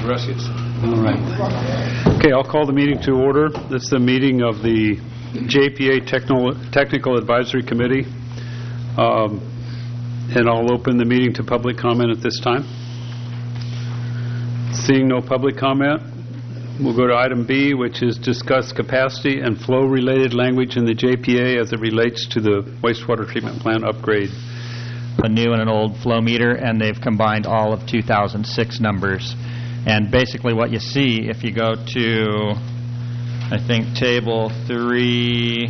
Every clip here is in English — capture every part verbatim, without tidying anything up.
Gracias. All right. Okay, I'll call the meeting to order. This is the meeting of the J P A Technical, Technical Advisory Committee. Um, and I'll open the meeting to public comment at this time. Seeing no public comment, we'll go to item B, which is discuss capacity and flow-related language in the J P A as it relates to the wastewater treatment plant upgrade. A new and an old flow meter, and they've combined all of two thousand six numbers. And basically what you see, if you go to, I think, table three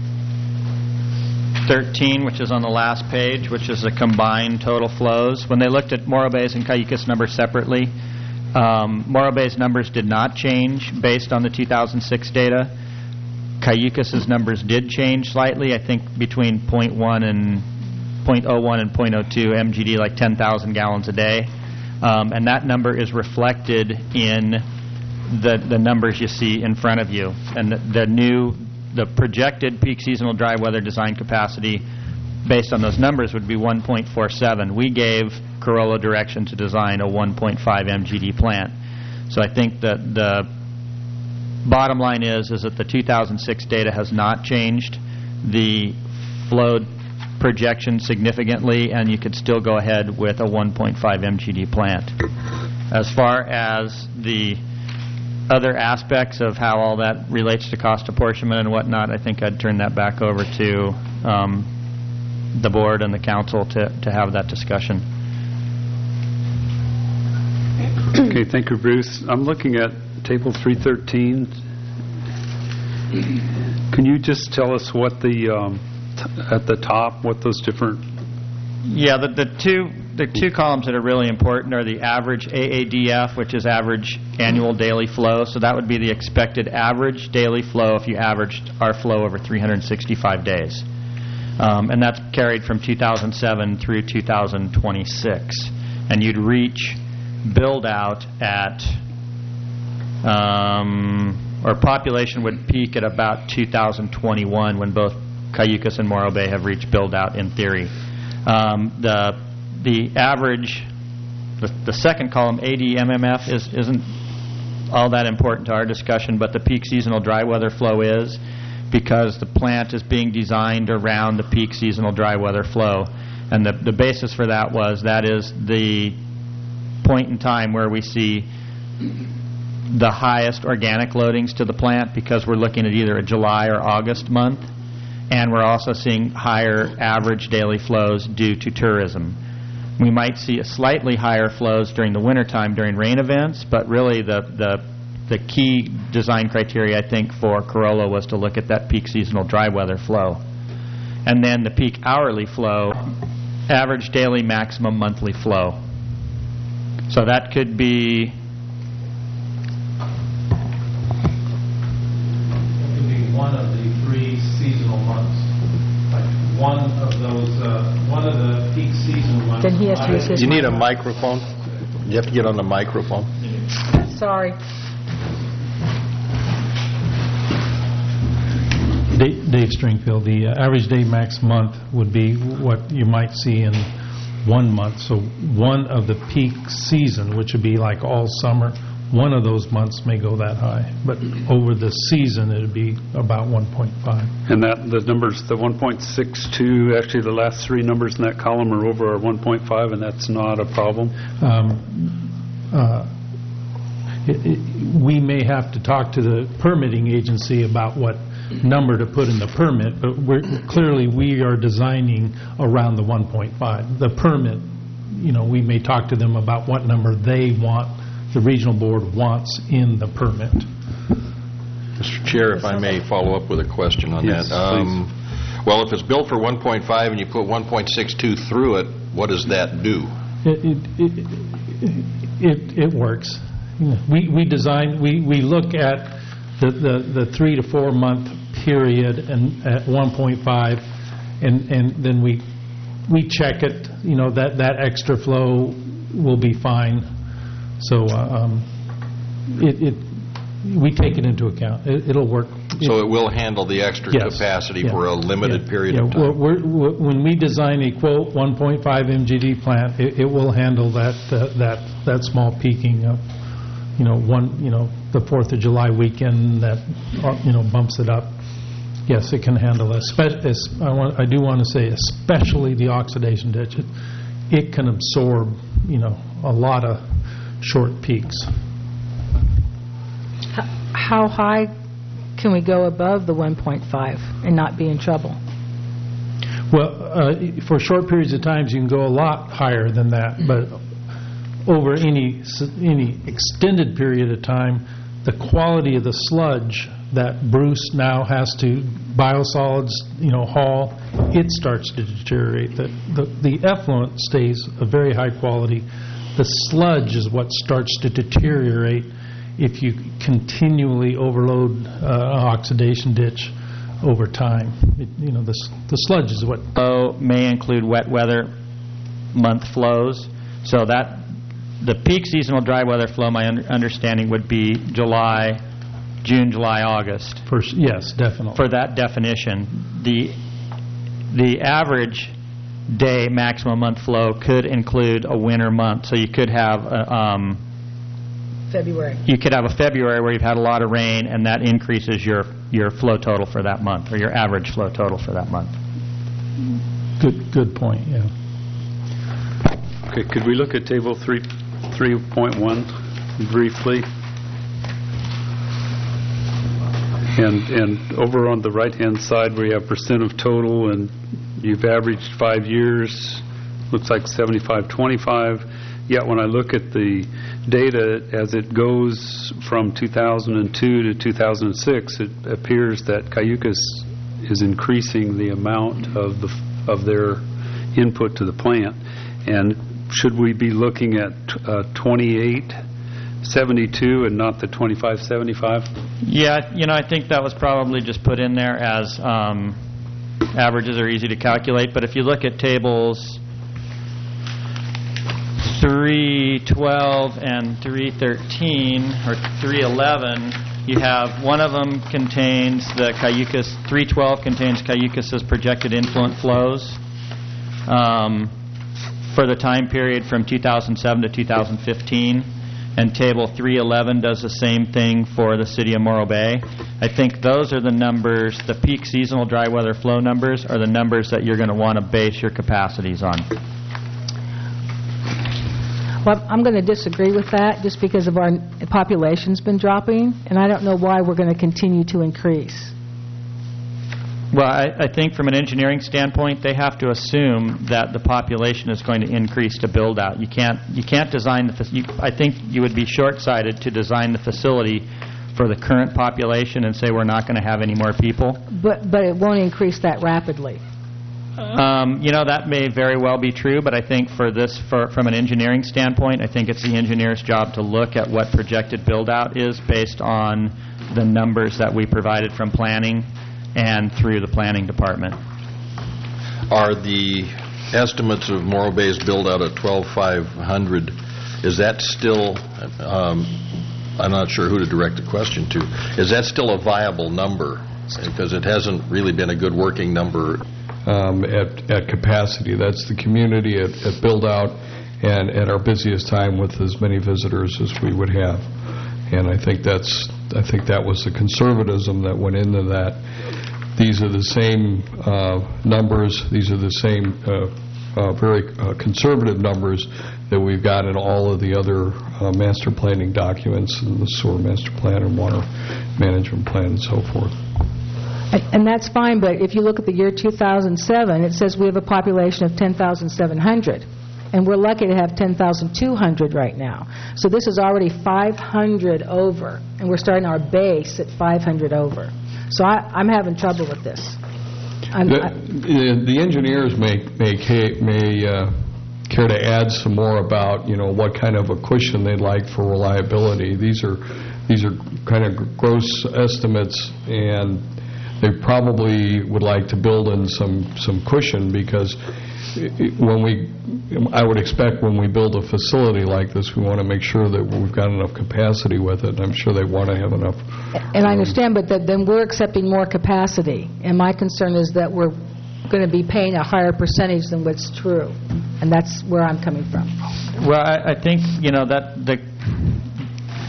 thirteen, which is on the last page, which is the combined total flows. When they looked at Morro Bay's and Cayucos numbers separately, um, Morro Bay's numbers did not change based on the two thousand six data. Cayucos' numbers did change slightly, I think between zero point one and zero point zero one and zero point zero two M G D, like ten thousand gallons a day. Um, and that number is reflected in the the numbers you see in front of you. And the, the new, the projected peak seasonal dry weather design capacity based on those numbers would be one point four seven. We gave Corolla direction to design a one point five M G D plant. So I think that the bottom line is, is that the two thousand six data has not changed the flow projection significantly, and you could still go ahead with a one point five M G D plant. As far as the other aspects of how all that relates to cost apportionment and whatnot, I think I'd turn that back over to um, the board and the council to, to have that discussion. Okay, thank you, Bruce. I'm looking at table three thirteen. Can you just tell us what the um, at the top, what those different... Yeah, the, the two the two columns that are really important are the average A A D F, which is average annual daily flow. So that would be the expected average daily flow if you averaged our flow over three hundred sixty-five days. Um, and that's carried from two thousand seven through two thousand twenty-six. And you'd reach build out at, um, or population would peak at about two thousand twenty-one when both Cayucos and Morro Bay have reached build-out in theory. Um, the the average, the, the second column, A D M M F, is, isn't all that important to our discussion, but the peak seasonal dry weather flow is, because the plant is being designed around the peak seasonal dry weather flow. And the, the basis for that was that is the point in time where we see the highest organic loadings to the plant, because we're looking at either a July or August month. And we're also seeing higher average daily flows due to tourism. We might see a slightly higher flows during the wintertime during rain events, but really the, the, the key design criteria, I think, for Corolla was to look at that peak seasonal dry weather flow. And then the peak hourly flow, average daily maximum monthly flow. So that could be... It could be one of the three seasonal months, like one of those, uh, one of the peak seasonal months. Then he has to use his You need a microphone. microphone? You have to get on the microphone. Sorry. Dave, Dave Stringfield, the uh, average day max month would be what you might see in one month. So one of the peak season, which would be like all summer, one of those months may go that high, but over the season it would be about one point five. And that the numbers, the one point six two, actually the last three numbers in that column are over our one point five, and that's not a problem? Um, uh, it, it, we may have to talk to the permitting agency about what number to put in the permit, but we're, clearly we are designing around the one point five. The permit, you know, we may talk to them about what number they want, the regional board wants in the permit. Mister Chair, if I may follow up with a question on Yes, that. Um, well, if it's built for one point five and you put one point six two through it, what does that do? It it it, it, it works. We we design we, we look at the, the, the three to four month period and at one point five, and and then we we check it. You know, that that extra flow will be fine. So uh, um, it, it we take it into account. It, it'll work. So it will handle the extra Yes. capacity Yeah. for a limited Yeah. period yeah. of time. We're, we're, when we design a quote one point five M G D plant, it, it will handle that uh, that that small peaking of you know, one, you know, the Fourth of July weekend that, uh, you know, bumps it up, yes, it can handle it. Spe- es- I want, I do want to say, especially the oxidation ditch, it, it can absorb, you know, a lot of short peaks. H- How high can we go above the one point five and not be in trouble? Well, uh, for short periods of times, you can go a lot higher than that, but over any s- any extended period of time, the quality of the sludge that Bruce now has to biosolids, you know, haul, it starts to deteriorate. The, the, the effluent stays a very high quality. The sludge is what starts to deteriorate if you continually overload uh, an oxidation ditch over time. It, you know, the, s- the sludge is what... Flow may include wet weather month flows, so that the peak seasonal dry weather flow, my un- understanding, would be July, June, July, August. First, yes, definitely. For that definition, the the average day maximum month flow could include a winter month. So you could have a, um, February. you could have a February where you've had a lot of rain, and that increases your your flow total for that month, or your average flow total for that month. Good, good point, yeah. Okay, could we look at table three, three point one briefly? And, and over on the right-hand side, we have percent of total, and you've averaged five years, looks like seventy-five twenty-five. Yet when I look at the data as it goes from two thousand two to two thousand six, it appears that Cayucas is increasing the amount of the of their input to the plant. And should we be looking at uh, twenty-eight seventy-two and not the twenty-five seventy-five? Yeah, you know, I think that was probably just put in there as um, averages are easy to calculate. But if you look at tables three twelve and three thirteen, or three eleven, you have one of them contains the Cayucas, three twelve contains Cayucas's projected influent flows um, for the time period from two thousand seven to two thousand fifteen. And Table three eleven does the same thing for the City of Morro Bay. I think those are the numbers, the peak seasonal dry weather flow numbers are the numbers that you're going to want to base your capacities on. Well, I'm going to disagree with that just because of our population's been dropping, and I don't know why we're going to continue to increase. Well, I, I think from an engineering standpoint, they have to assume that the population is going to increase to build out. You can't you can't design the. fac- You, I think you would be short-sighted to design the facility for the current population and say we're not going to have any more people. But but it won't increase that rapidly. Um, you know, that may very well be true, but I think for this, for, from an engineering standpoint, I think it's the engineer's job to look at what projected build-out is based on the numbers that we provided from planning and through the planning department. Are the estimates of Morro Bay's build-out at twelve five hundred, is that still, um, I'm not sure who to direct the question to, is that still a viable number? Because it hasn't really been a good working number. Um, at, at capacity. That's the community at, at build-out and at our busiest time with as many visitors as we would have. And I think that's, I think that was the conservatism that went into that. These are the same uh, numbers, these are the same uh, uh, very uh, conservative numbers that we've got in all of the other uh, master planning documents, and the sewer master plan and water management plan and so forth. And, and that's fine, but if you look at the year two thousand seven, it says we have a population of ten thousand seven hundred, and we're lucky to have ten thousand two hundred right now. So this is already five hundred over, and we're starting our base at five hundred over. So I, I'm having trouble with this. I'm, The, I, the the engineers may may ca- may uh, care to add some more about, you know, what kind of a cushion they'd like for reliability. These are these are kind of gross estimates, and they probably would like to build in some some cushion, because when we, I would expect when we build a facility like this, we want to make sure that we've got enough capacity with it. And I'm sure they want to have enough. and I understand, but that, then we're accepting more capacity, and my concern is that we're going to be paying a higher percentage than what's true, and that's where I'm coming from. Well, I, I think, you know, that the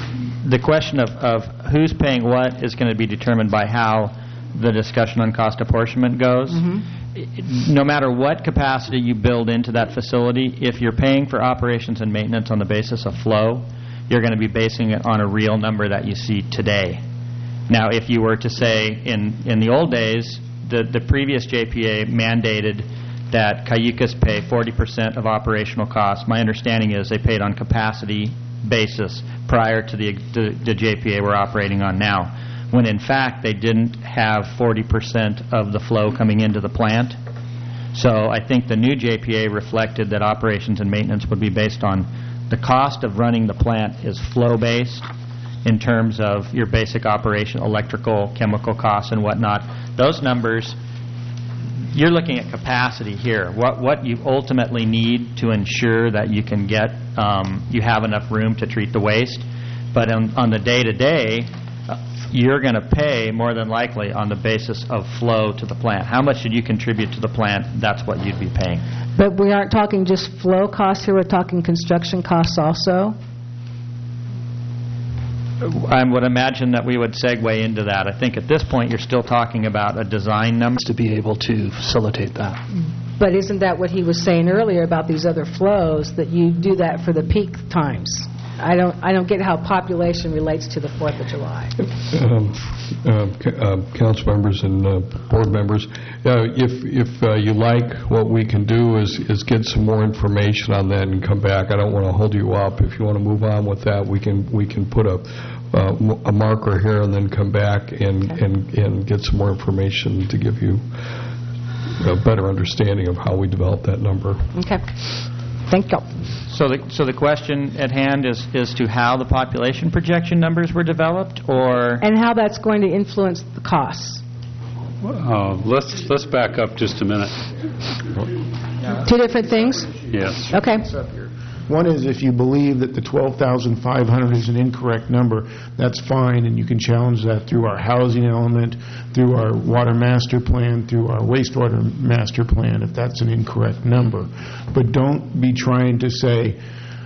the question of, of who's paying what is going to be determined by how the discussion on cost apportionment goes. Mm-hmm. No matter what capacity you build into that facility, if you're paying for operations and maintenance on the basis of flow, you're going to be basing it on a real number that you see today. Now, if you were to say in, in the old days, the, the previous J P A mandated that Cayucas pay forty percent of operational costs. My understanding is they paid on capacity basis prior to the, the, the J P A we're operating on now, when in fact they didn't have forty percent of the flow coming into the plant. So I think the new J P A reflected that operations and maintenance would be based on the cost of running the plant is flow-based in terms of your basic operation, electrical, chemical costs and whatnot. Those numbers, you're looking at capacity here. What what you ultimately need to ensure that you can get, um, you have enough room to treat the waste. But on, on the day-to-day, you're going to pay more than likely on the basis of flow to the plant. How much did you contribute to the plant? That's what you'd be paying. But we aren't talking just flow costs here, we're talking construction costs also? I would imagine that we would segue into that. I think at this point you're still talking about a design number. To be able to facilitate that. But isn't that what he was saying earlier about these other flows, that you do that for the peak times? I don't I don't get how population relates to the fourth of July. Um, uh, c- uh, council members and uh, board members, uh, if if uh, you like, what we can do is, is get some more information on that and come back. I don't want to hold you up. If you want to move on with that, we can we can put a uh, m- a marker here and then come back and, Okay. and, and get some more information to give you a better understanding of how we develop that number. Okay. Thank you. So the, so the question at hand is, is to how the population projection numbers were developed, or? And how that's going to influence the costs. Uh, let's let's back up just a minute. Two different things? Yes. Okay. One is if you believe that the twelve thousand five hundred is an incorrect number, that's fine, and you can challenge that through our housing element, through our water master plan, through our wastewater master plan, if that's an incorrect number. But don't be trying to say,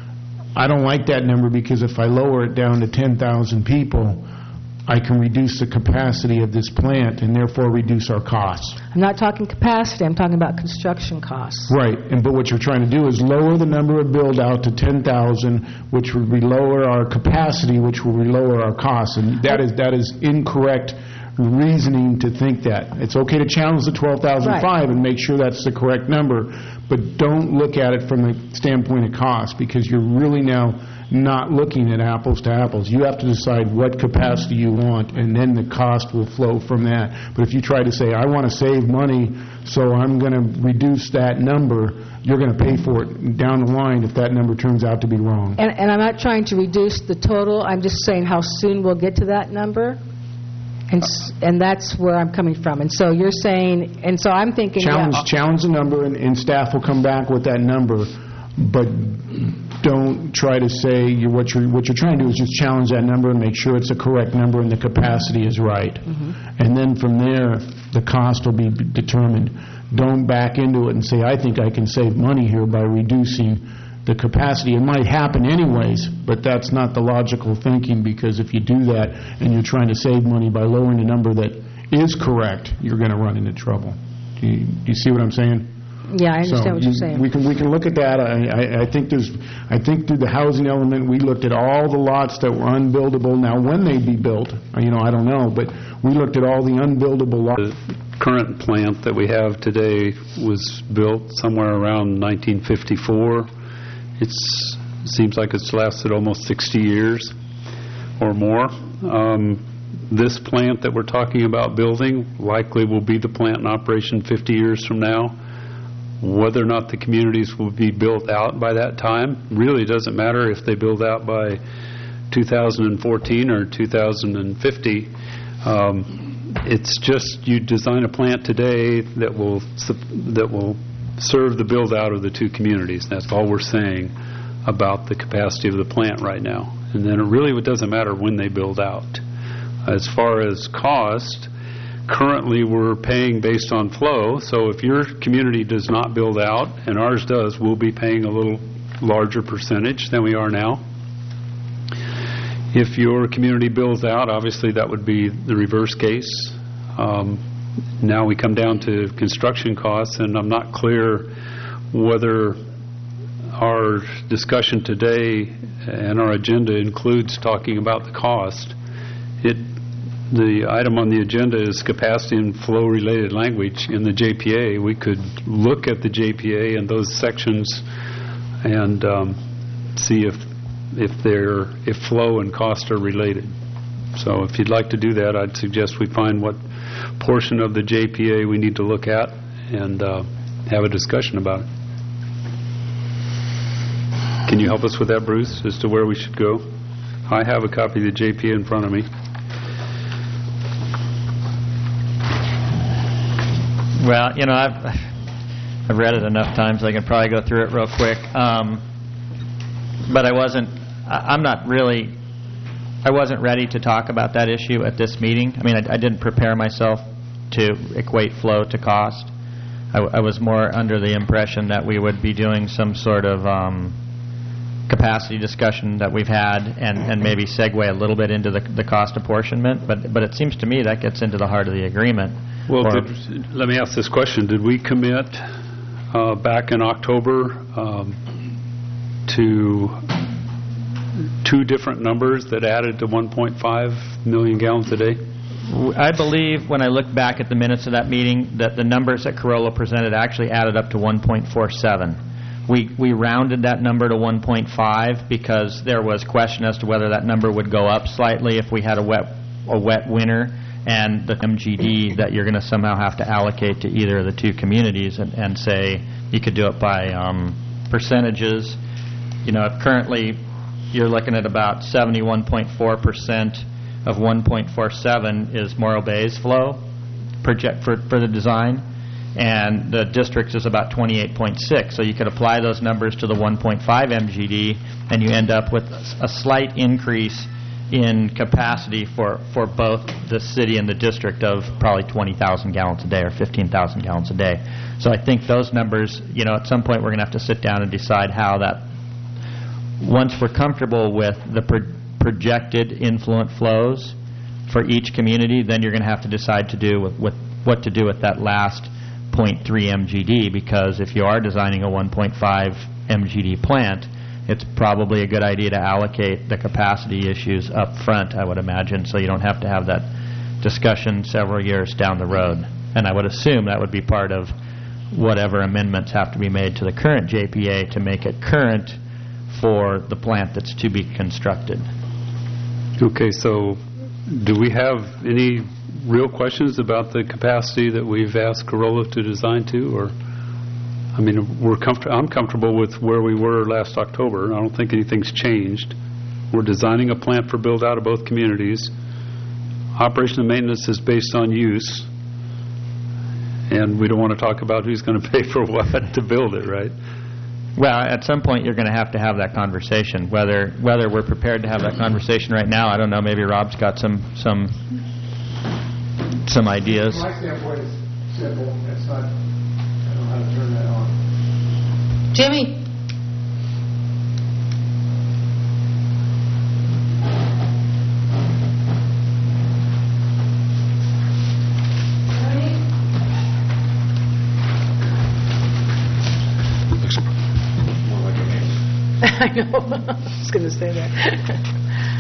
I don't like that number because if I lower it down to ten thousand people, I can reduce the capacity of this plant and therefore reduce our costs. I'm not talking capacity, I'm talking about construction costs. Right, and but what you're trying to do is lower the number of build-out to ten thousand, which would be lower our capacity, which will be lower our costs, and that is that is incorrect reasoning to think that. It's okay to challenge the twelve thousand five and make sure that's the correct number, but don't look at it from the standpoint of cost, because you're really now not looking at apples to apples. You have to decide what capacity you want, and then the cost will flow from that. But if you try to say, I want to save money, so I'm going to reduce that number, you're going to pay for it down the line if that number turns out to be wrong. And, and I'm not trying to reduce the total, I'm just saying how soon we'll get to that number. And s- and that's where I'm coming from. And so you're saying, and so I'm thinking, Challenge, yeah, challenge the number, and, and staff will come back with that number, but don't try to say, you're, what you're what you're trying to do is just challenge that number and make sure it's a correct number and the capacity is right. And then from there, the cost will be determined. Don't back into it and say, I think I can save money here by reducing the capacity. It might happen anyways, but that's not the logical thinking, because if you do that and you're trying to save money by lowering the number that is correct, you're going to run into trouble. Do you, do you see what I'm saying? yeah, I understand So what you're you- saying. We can, we can look at that. I, I, I think there's, I think through the housing element, we looked at all the lots that were unbuildable. Now, when they'd be built, you know, I don't know, but we looked at all the unbuildable lots. The current plant that we have today was built somewhere around nineteen fifty-four. It's, seems like it's lasted almost sixty years or more. Um, This plant that we're talking about building likely will be the plant in operation fifty years from now. Whether or not the communities will be built out by that time really doesn't matter if they build out by two thousand fourteen or two thousand fifty. Um, It's just you design a plant today that will sup- that will serve the build-out of the two communities. That's all we're saying about the capacity of the plant right now. And then it really doesn't matter when they build out. As far as cost, currently we're paying based on flow, so if your community does not build out and ours does, we'll be paying a little larger percentage than we are now. If your community builds out, obviously that would be the reverse case. Um, Now we come down to construction costs, and I'm not clear whether our discussion today and our agenda includes talking about the cost. It, the item on the agenda is capacity and flow-related language in the J P A. We could look at the J P A and those sections and um, see if if they're if flow and cost are related. So if you'd like to do that, I'd suggest we find what portion of the J P A we need to look at and uh, have a discussion about it. Can you help us with that, Bruce, as to where we should go? I have a copy of the J P A in front of me. Well, you know, I've I've read it enough times I can probably go through it real quick. Um, but I wasn't, I, I'm not really, I wasn't ready to talk about that issue at this meeting. I mean, I, I didn't prepare myself to equate flow to cost. I, I was more under the impression that we would be doing some sort of um, capacity discussion that we've had and, and maybe segue a little bit into the, the cost apportionment. But, but it seems to me that gets into the heart of the agreement. Well, Or- did, let me ask this question. Did we commit uh, back in October um, to two different numbers that added to one point five million gallons a day? I believe when I look back at the minutes of that meeting that the numbers that Corolla presented actually added up to one point four seven. We we rounded that number to one point five because there was question as to whether that number would go up slightly if we had a wet a wet winter, and the M G D that you're going to somehow have to allocate to either of the two communities, and, and say you could do it by um, percentages. You know, if currently you're looking at about seventy-one point four percent of one point four seven is Morro Bay's flow project for, for the design, and the district is about twenty-eight point six. So you could apply those numbers to the one point five M G D, and you end up with a slight increase in capacity for, for both the city and the district of probably twenty thousand gallons a day or fifteen thousand gallons a day. So I think those numbers, you know, at some point we're going to have to sit down and decide how that, once we're comfortable with the pro- projected influent flows for each community, then you're going to have to decide to do with, with what to do with that last zero point three M G D, because if you are designing a one point five M G D plant, it's probably a good idea to allocate the capacity issues up front, I would imagine, so you don't have to have that discussion several years down the road. And I would assume that would be part of whatever amendments have to be made to the current J P A to make it current for the plant that's to be constructed. Okay, so do we have any real questions about the capacity that we've asked Corolla to design to, or? I mean, we're comfort- I'm comfortable with where we were last October. I don't think anything's changed. We're designing a plant for build-out of both communities. Operation and maintenance is based on use, and we don't want to talk about who's going to pay for what to build it, right? Well, at some point you're going to have to have that conversation. Whether whether we're prepared to have that conversation right now, I don't know. Maybe Rob's got some some some ideas. From my standpoint, it's simple. It's not. I don't know how to turn that on. Jimmy? I know. I was going to say that.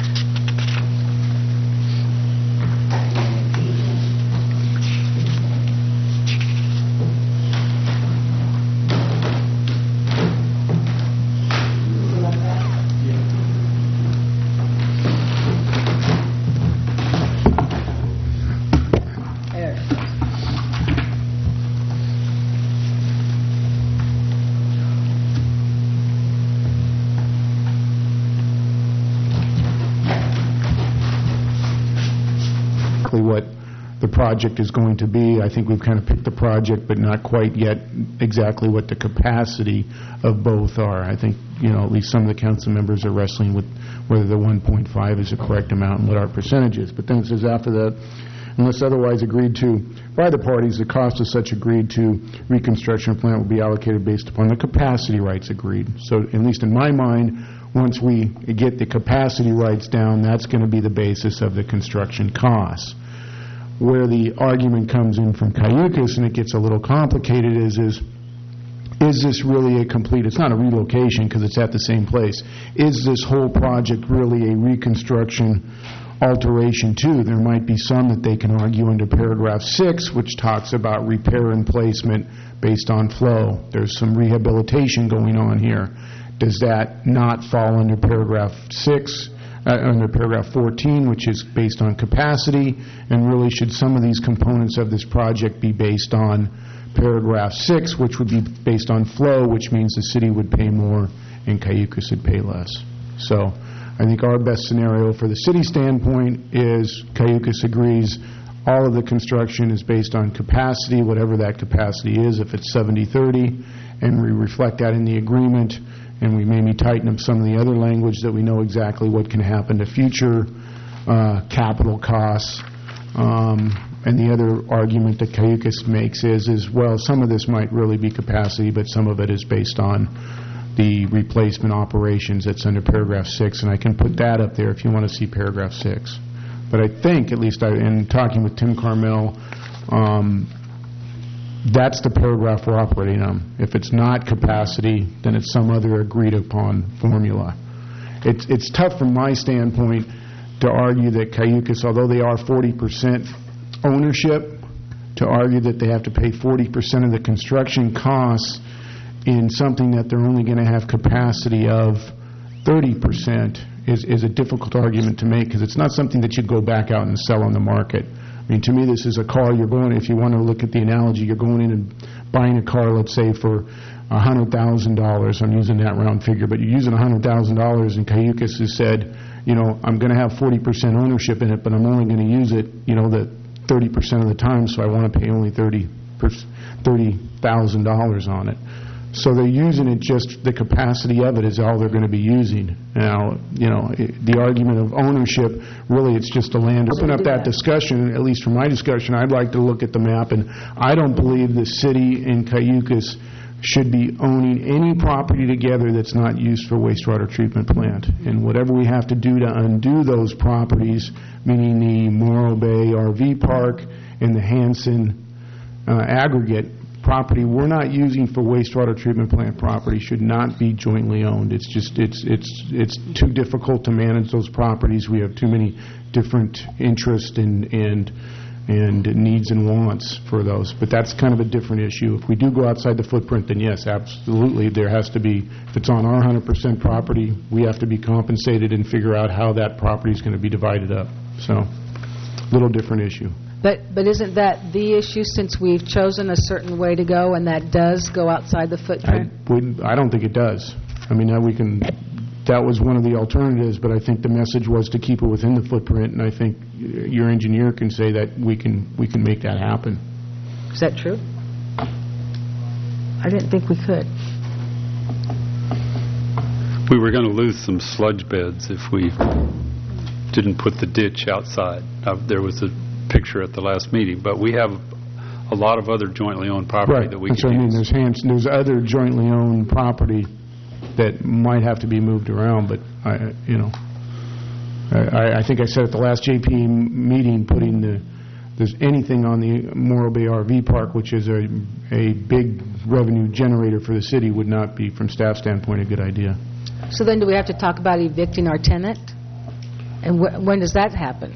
What the project is going to be. I think we've kind of picked the project, but not quite yet exactly what the capacity of both are. I think, you know, at least some of the council members are wrestling with whether the one point five is the correct amount and what our percentage is. But then it says after that, unless otherwise agreed to by the parties, the cost of such agreed to reconstruction of plant will be allocated based upon the capacity rights agreed. So at least in my mind, once we get the capacity rights down, that's going to be the basis of the construction costs. Where the argument comes in from Cayucas, and it gets a little complicated, is, is, is this really a complete, it's not a relocation because it's at the same place, is this whole project really a reconstruction alteration too? There might be some that they can argue under paragraph six, which talks about repair and placement based on flow. There's some rehabilitation going on here. Does that not fall under paragraph six, uh, under paragraph fourteen, which is based on capacity? And really, should some of these components of this project be based on paragraph six, which would be based on flow, which means the city would pay more and Cayucas would pay less? So I think our best scenario for the city standpoint is Cayucas agrees all of the construction is based on capacity, whatever that capacity is, if it's seventy thirty, and we reflect that in the agreement, and we maybe tighten up some of the other language that we know exactly what can happen to future uh, capital costs. Um, and the other argument that Cayucas makes is, is, well, some of this might really be capacity, but some of it is based on the replacement operations that's under paragraph six, and I can put that up there if you want to see paragraph six. But I think, at least I, in talking with Tim Carmel, um, that's the paragraph we're operating on. If it's not capacity, then it's some other agreed-upon formula. It's, it's tough from my standpoint to argue that Cayucas, although they are forty percent ownership, to argue that they have to pay forty percent of the construction costs in something that they're only going to have capacity of thirty percent is, is a difficult argument to make, because it's not something that you go back out and sell on the market. I mean, to me, this is a car you're going, if you want to look at the analogy, you're going in and buying a car, let's say, for one hundred thousand dollars. I'm using that round figure, but you're using one hundred thousand dollars, and Cayucas has said, you know, I'm going to have forty percent ownership in it, but I'm only going to use it, you know, the thirty percent of the time, so I want to pay only thirty thousand dollars on it. So they're using it, just the capacity of it is all they're going to be using. Now, you know, the argument of ownership, really it's just a land. Open up that discussion, at least from my discussion, I'd like to look at the map, and I don't believe the city and Cayucas should be owning any property together that's not used for wastewater treatment plant. And whatever we have to do to undo those properties, meaning the Morro Bay R V Park and the Hanson uh, aggregate property we're not using for wastewater treatment plant property, should not be jointly owned. It's just, it's, it's, it's too difficult to manage those properties. We have too many different interests and, and and needs and wants for those. But that's kind of a different issue. If we do go outside the footprint, then yes, absolutely, there has to be, if it's on our one hundred percent property, we have to be compensated and figure out how that property is going to be divided up. So, a little different issue. But but isn't that the issue, since we've chosen a certain way to go, and that does go outside the footprint? I, wouldn't, I don't think it does. I mean, we can, that was one of the alternatives, but I think the message was to keep it within the footprint, and I think your engineer can say that we can we can make that happen. Is that true? I didn't think we could. We were going to lose some sludge beds if we didn't put the ditch outside. Uh, there was a picture at the last meeting, but we have a lot of other jointly owned property right. that we That's can what I mean. use. There's, hands, there's other jointly owned property that might have to be moved around, but I, you know, I, I think I said at the last J P meeting, putting the there's anything on the Morro Bay R V Park, which is a a big revenue generator for the city, would not be, from staff standpoint, a good idea. So then, do we have to talk about evicting our tenant? And wh when does that happen?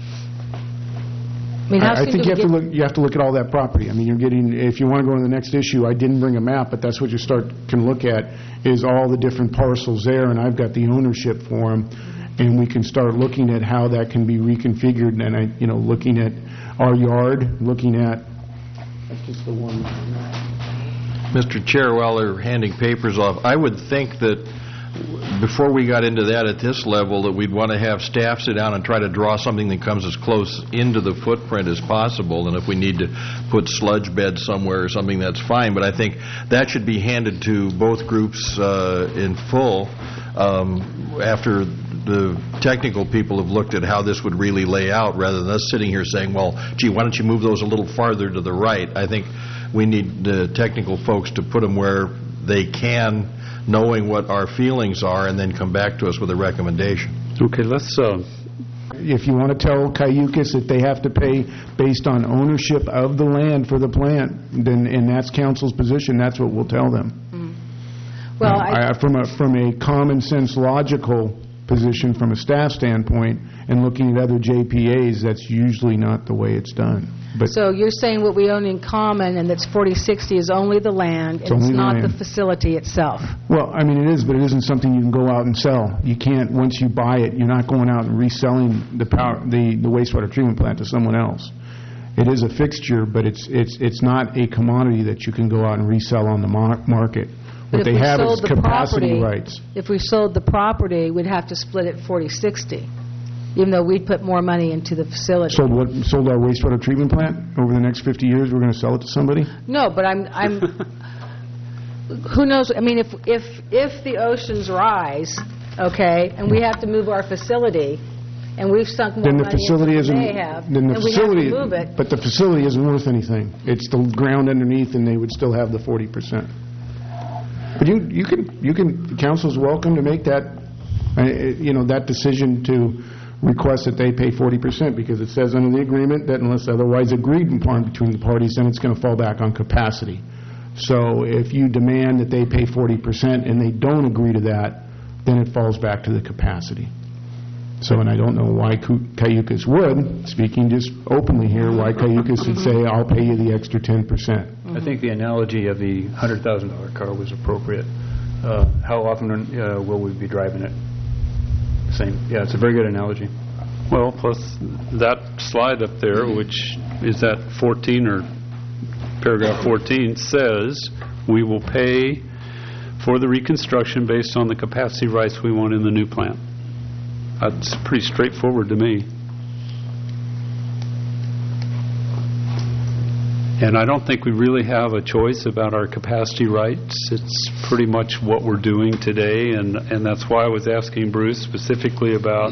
I mean, how I, I soon think do you we have get to look. You have to look at all that property. I mean, you're getting. If you want to go on the next issue, I didn't bring a map, but that's what you start can look at, is all the different parcels there, and I've got the ownership for them, and we can start looking at how that can be reconfigured. And I, you know, looking at our yard, looking at. That's just the one. Mister Chair, while they're handing papers off, I would think that before we got into that at this level, that we'd want to have staff sit down and try to draw something that comes as close into the footprint as possible. And if we need to put sludge beds somewhere or something, that's fine. But I think that should be handed to both groups uh, in full um, after the technical people have looked at how this would really lay out, rather than us sitting here saying, well, gee, why don't you move those a little farther to the right? I think we need the technical folks to put them where they can knowing what our feelings are, and then come back to us with a recommendation. Okay, let's, uh, If you want to tell Cayucas that they have to pay based on ownership of the land for the plant, then, and that's council's position, that's what we'll tell them. Well, I... I- From a, from a common sense logical position, from a staff standpoint, and looking at other J P As, that's usually not the way it's done. But So you're saying what we own in common, and that's forty sixty is only the land, and it's only the not the land. facility itself? Well, I mean, it is, but it isn't something you can go out and sell. You can't, once you buy it, you're not going out and reselling the power, the, the wastewater treatment plant to someone else. It is a fixture, but it's, it's, it's not a commodity that you can go out and resell on the mar- market. But What if they we have is sold the capacity property- rights. If we sold the property, we'd have to split it forty sixty, even though we'd put more money into the facility. Sold what, sold our wastewater treatment plant? Over the next fifty years, we're going to sell it to somebody? No, but I'm, I'm, who knows, I mean, if, if, if the oceans rise, okay, and we have to move our facility, and we've sunk more Then the money into facility it isn't, than they have, then the and we have facility, to move it. but the facility isn't worth anything. It's the ground underneath, and they would still have the forty percent. But you, you can, you can, the council's welcome to make that, uh, you know, that decision to request that they pay forty percent, because it says under the agreement that unless otherwise agreed upon between the parties, then it's going to fall back on capacity. So if you demand that they pay forty percent and they don't agree to that, then it falls back to the capacity. So, and I don't know why Cu- Cayucas would, speaking just openly here, why Cayucas would say, I'll pay you the extra ten percent. I think the analogy of the one hundred thousand dollar car was appropriate. Uh, How often uh, will we be driving it? Same, yeah, it's a very good analogy. Well, plus that slide up there, which is that fourteen, or paragraph fourteen, says we will pay for the reconstruction based on the capacity rights we want in the new plant. That's pretty straightforward to me. And I don't think we really have a choice about our capacity rights. It's pretty much what we're doing today, and, and that's why I was asking Bruce specifically about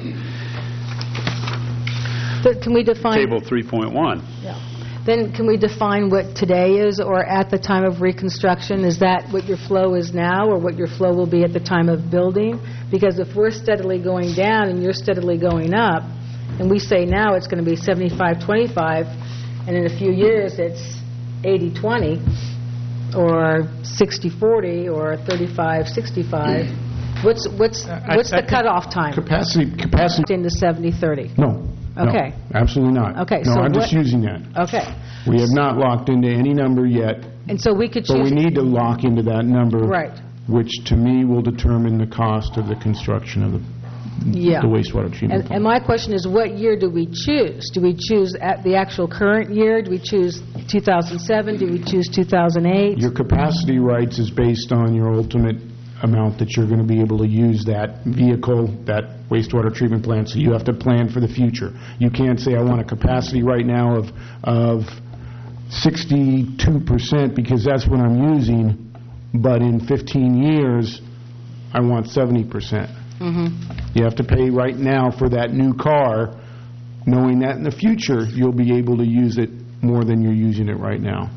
But can we define... table three point one. Yeah. Then can we define what today is, or at the time of reconstruction? Is that what your flow is now, or what your flow will be at the time of building? Because if we're steadily going down and you're steadily going up, and we say now it's going to be seventy-five twenty-five, and in a few years it's eighty twenty, or sixty forty, or thirty-five sixty-five, what's what's what's I the cutoff time? Capacity, capacity, Into seventy thirty. no. no, Okay. absolutely not. Okay, No, so I'm just what- using that. Okay. We have not locked into any number yet, And so we could but we choose... need to lock into that number. Right. Which, to me, will determine the cost of the construction of the Yeah. the wastewater treatment And, and plant. my question is, what year do we choose? Do we choose at the actual current year? Do we choose two thousand seven? Do we choose two thousand eight? Your capacity rights is based on your ultimate amount that you're going to be able to use that vehicle, that wastewater treatment plant, so you have to plan for the future. You can't say, I want a capacity right now of, of sixty-two percent because that's what I'm using, but in fifteen years, I want seventy percent. You have to pay right now for that new car, knowing that in the future, you'll be able to use it more than you're using it right now.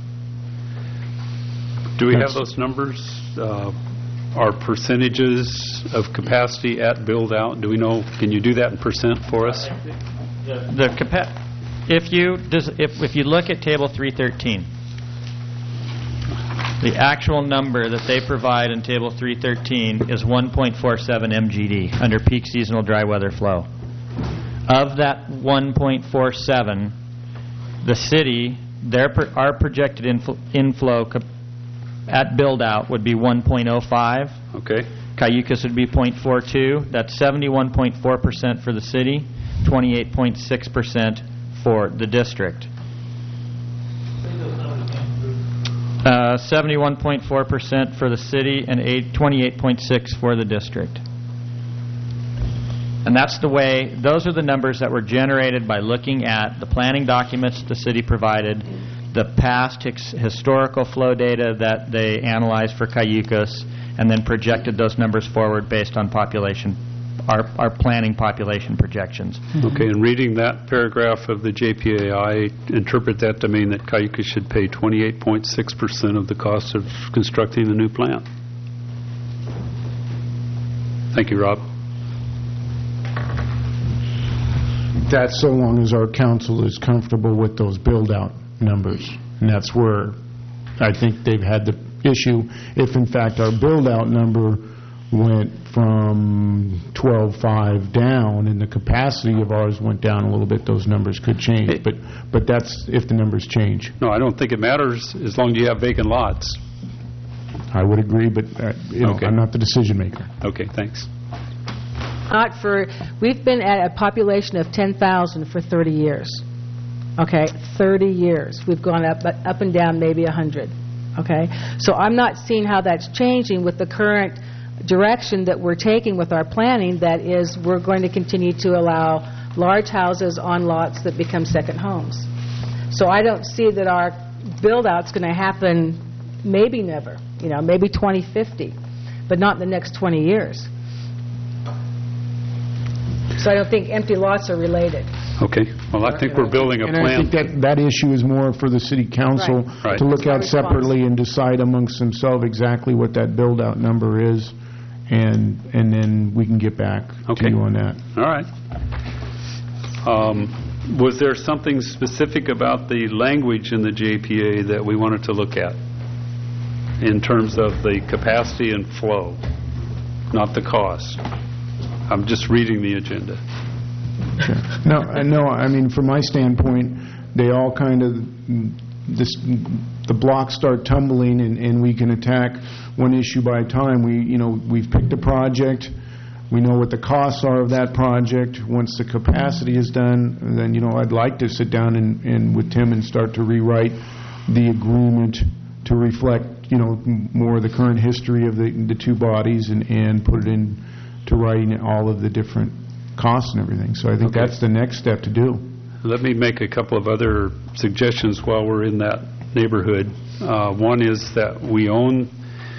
Do we have That's- those numbers? Uh, Our percentages of capacity at build-out, do we know, can you do that in percent for us? The capa- if you does if if you look at table three thirteen, the actual number that they provide in table three thirteen is one point four seven M G D under peak seasonal dry weather flow. Of that one point four seven, the city, their pro- our projected infl- inflow cap- at build-out would be one point oh five. Okay. Cayucas would be zero point four two. That's seventy-one point four percent for the city, twenty-eight point six percent for the district. Uh, seventy-one point four percent for the city and eight, twenty-eight point six for the district. And that's the way, those are the numbers that were generated by looking at the planning documents the city provided, the past his- historical flow data that they analyzed for Cayucas, and then projected those numbers forward based on population, our, our planning population projections. Okay, and reading that paragraph of the J P A, I interpret that to mean that Cayucas should pay twenty-eight point six percent of the cost of constructing the new plant. Thank you, Rob. That's so long as our council is comfortable with those build-out numbers. And that's where I think they've had the issue. If, in fact, our build-out number went from twelve five down and the capacity of ours went down a little bit, those numbers could change. But but that's if the numbers change. No, I don't think it matters as long as you have vacant lots. I would agree, but uh, you know, Okay. I'm not the decision maker. Okay, thanks. Not for, we've been at a population of ten thousand for thirty years. Okay, thirty years. We've gone up up and down maybe one hundred. Okay? So I'm not seeing how that's changing with the current direction that we're taking with our planning, that is, we're going to continue to allow large houses on lots that become second homes. So I don't see that our build-out's going to happen, maybe never, you know, maybe twenty fifty, but not in the next twenty years. So I don't think empty lots are related. Okay. Well, I think we're building a And I plan. think that, that issue is more for the city council Right. Right. to look at That's our response. separately and decide amongst themselves exactly what that build-out number is, and and then we can get back Okay. to you on that. All right. Um, Was there something specific about the language in the J P A that we wanted to look at in terms of the capacity and flow, not the cost? I'm just reading the agenda. No, I- no, I mean, from my standpoint, they all kind of, this, the blocks start tumbling, and, and we can attack one issue by a time. We, you know, we've picked a project, we know what the costs are of that project. Once the capacity is done, then, you know, I'd like to sit down and, and with Tim and start to rewrite the agreement to reflect, you know, m- more of the current history of the, the two bodies, and, and put it in to writing all of the different costs and everything. So I think Okay. that's the next step to do. Let me make a couple of other suggestions while we're in that neighborhood. Uh, One is that we own,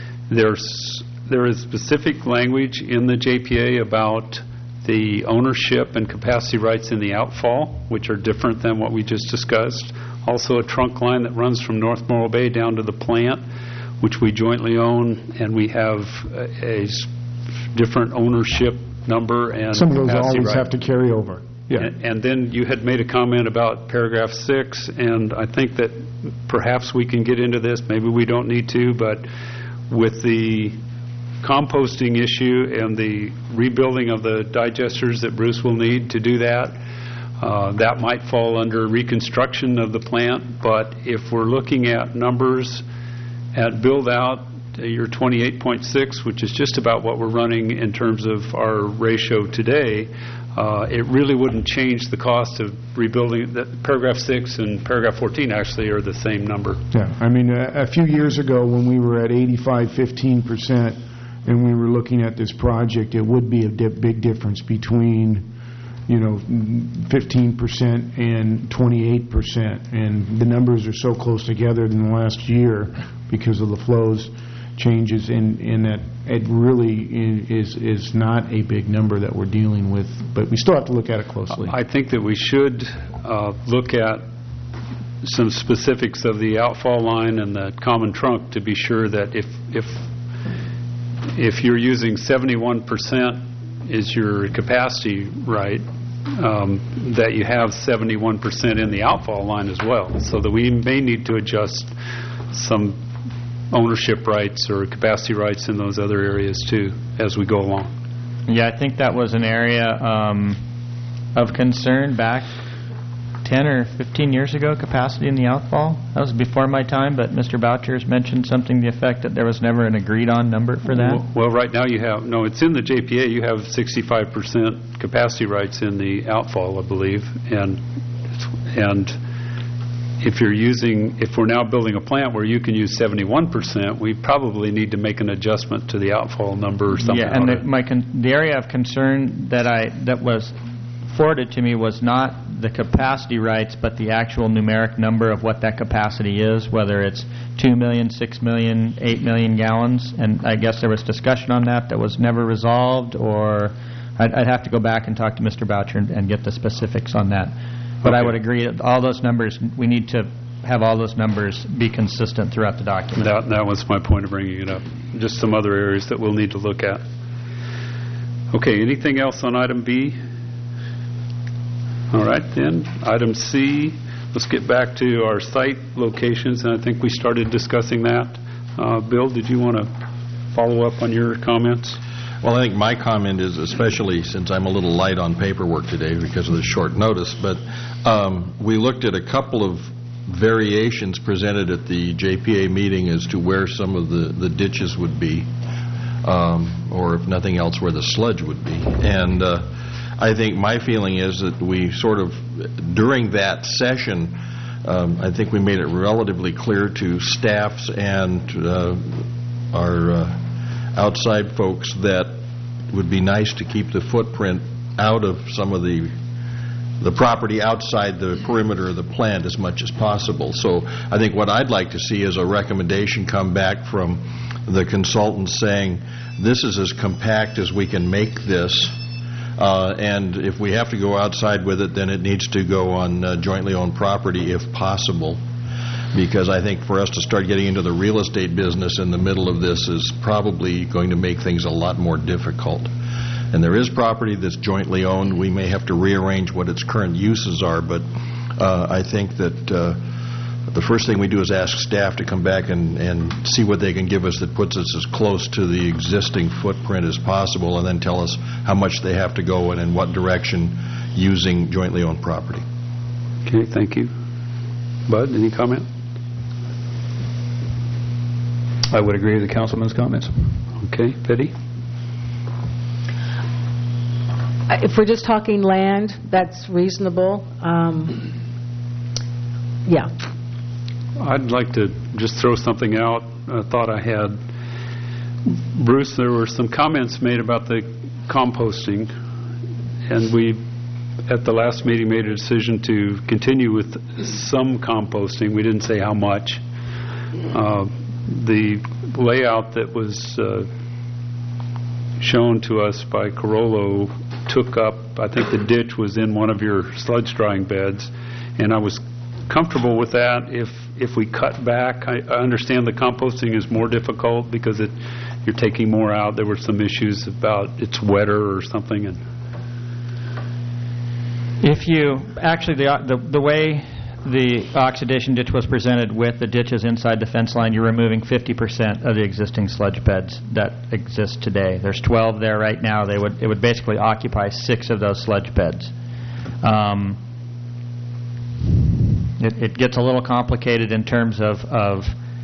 there's, there is specific language in the J P A about the ownership and capacity rights in the outfall, which are different than what we just discussed. Also a trunk line that runs from North Morro Bay down to the plant, which we jointly own, and we have a, a s- different ownership number and Some of those capacity always right. have to carry over. Yeah. And and then you had made a comment about paragraph six, and I think that perhaps we can get into this, maybe we don't need to, but with the composting issue and the rebuilding of the digesters that Bruce will need to do that, uh, that might fall under reconstruction of the plant. But if we're looking at numbers at build-out, uh, your twenty-eight point six, which is just about what we're running in terms of our ratio today, uh, it really wouldn't change the cost of rebuilding. That paragraph six and paragraph fourteen actually are the same number. Yeah, I mean, a, a few years ago, when we were at eighty-five, fifteen percent, and we were looking at this project, it would be a di- big difference between, you know, fifteen percent and twenty-eight percent. And the numbers are so close together in the last year because of the flows changes, and, and that it really i- is, is not a big number that we're dealing with, but we still have to look at it closely. I think that we should uh, look at some specifics of the outfall line and the common trunk to be sure that if if if you're using seventy-one percent is your capacity right, um, that you have seventy-one percent in the outfall line as well, so that we may need to adjust some ownership rights or capacity rights in those other areas too as we go along. Yeah, I think that was an area um, of concern back ten or fifteen years ago, capacity in the outfall. That was before my time, but Mister Boucher's mentioned something to the effect that there was never an agreed-on number for that. Well, well, right now you have, no, it's in the J P A, you have sixty-five percent capacity rights in the outfall, I believe, and and if you're using, if we're now building a plant where you can use seventy-one percent, we probably need to make an adjustment to the outfall number or something. Yeah, and on the, it. my con- the area of concern that I that was forwarded to me was not the capacity rights, but the actual numeric number of what that capacity is, whether it's two million, six million, eight million gallons. And I guess there was discussion on that that was never resolved, or I'd, I'd have to go back and talk to Mister Boucher and, and get the specifics on that. But I Okay. would agree that all those numbers, we need to have all those numbers be consistent throughout the document. That, that was my point of bringing it up. Just some other areas that we'll need to look at. Okay, anything else on item B? All right, then. Item C, let's get back to our site locations, and I think we started discussing that. Uh, Bill, did you want to follow up on your comments? Well, I think my comment is, especially since I'm a little light on paperwork today because of the short notice, but um, we looked at a couple of variations presented at the J P A meeting as to where some of the, the ditches would be, um, or if nothing else, where the sludge would be. And uh, I think my feeling is that we sort of, during that session, um, I think we made it relatively clear to staffs and uh, our uh, outside folks that it would be nice to keep the footprint out of some of the the property outside the perimeter of the plant as much as possible. So I think what I'd like to see is a recommendation come back from the consultants saying, this is as compact as we can make this, uh, and if we have to go outside with it, then it needs to go on uh, jointly owned property if possible. Because I think for us to start getting into the real estate business in the middle of this is probably going to make things a lot more difficult. And there is property that's jointly owned. We may have to rearrange what its current uses are, but uh, I think that uh, the first thing we do is ask staff to come back and, and see what they can give us that puts us as close to the existing footprint as possible, and then tell us how much they have to go and in what direction using jointly owned property. Okay, thank you. Bud, any comment? I would agree with the councilman's comments. Okay, Betty? If we're just talking land, that's reasonable. Um, yeah. I'd like to just throw something out. I thought I had. Bruce, there were some comments made about the composting, and we, at the last meeting, made a decision to continue with some composting. We didn't say how much. Uh, the layout that was uh, shown to us by Carollo took up, I think the ditch was in one of your sludge drying beds, and I was comfortable with that. If if we cut back, I, I understand the composting is more difficult because it you're taking more out. There were some issues about it's wetter or something. And if you, actually the, the, the way the oxidation ditch was presented with the ditches inside the fence line, you're removing fifty percent of the existing sludge beds that exist today. There's twelve there right now. They would it would basically occupy six of those sludge beds. Um, it, it gets a little complicated in terms of, of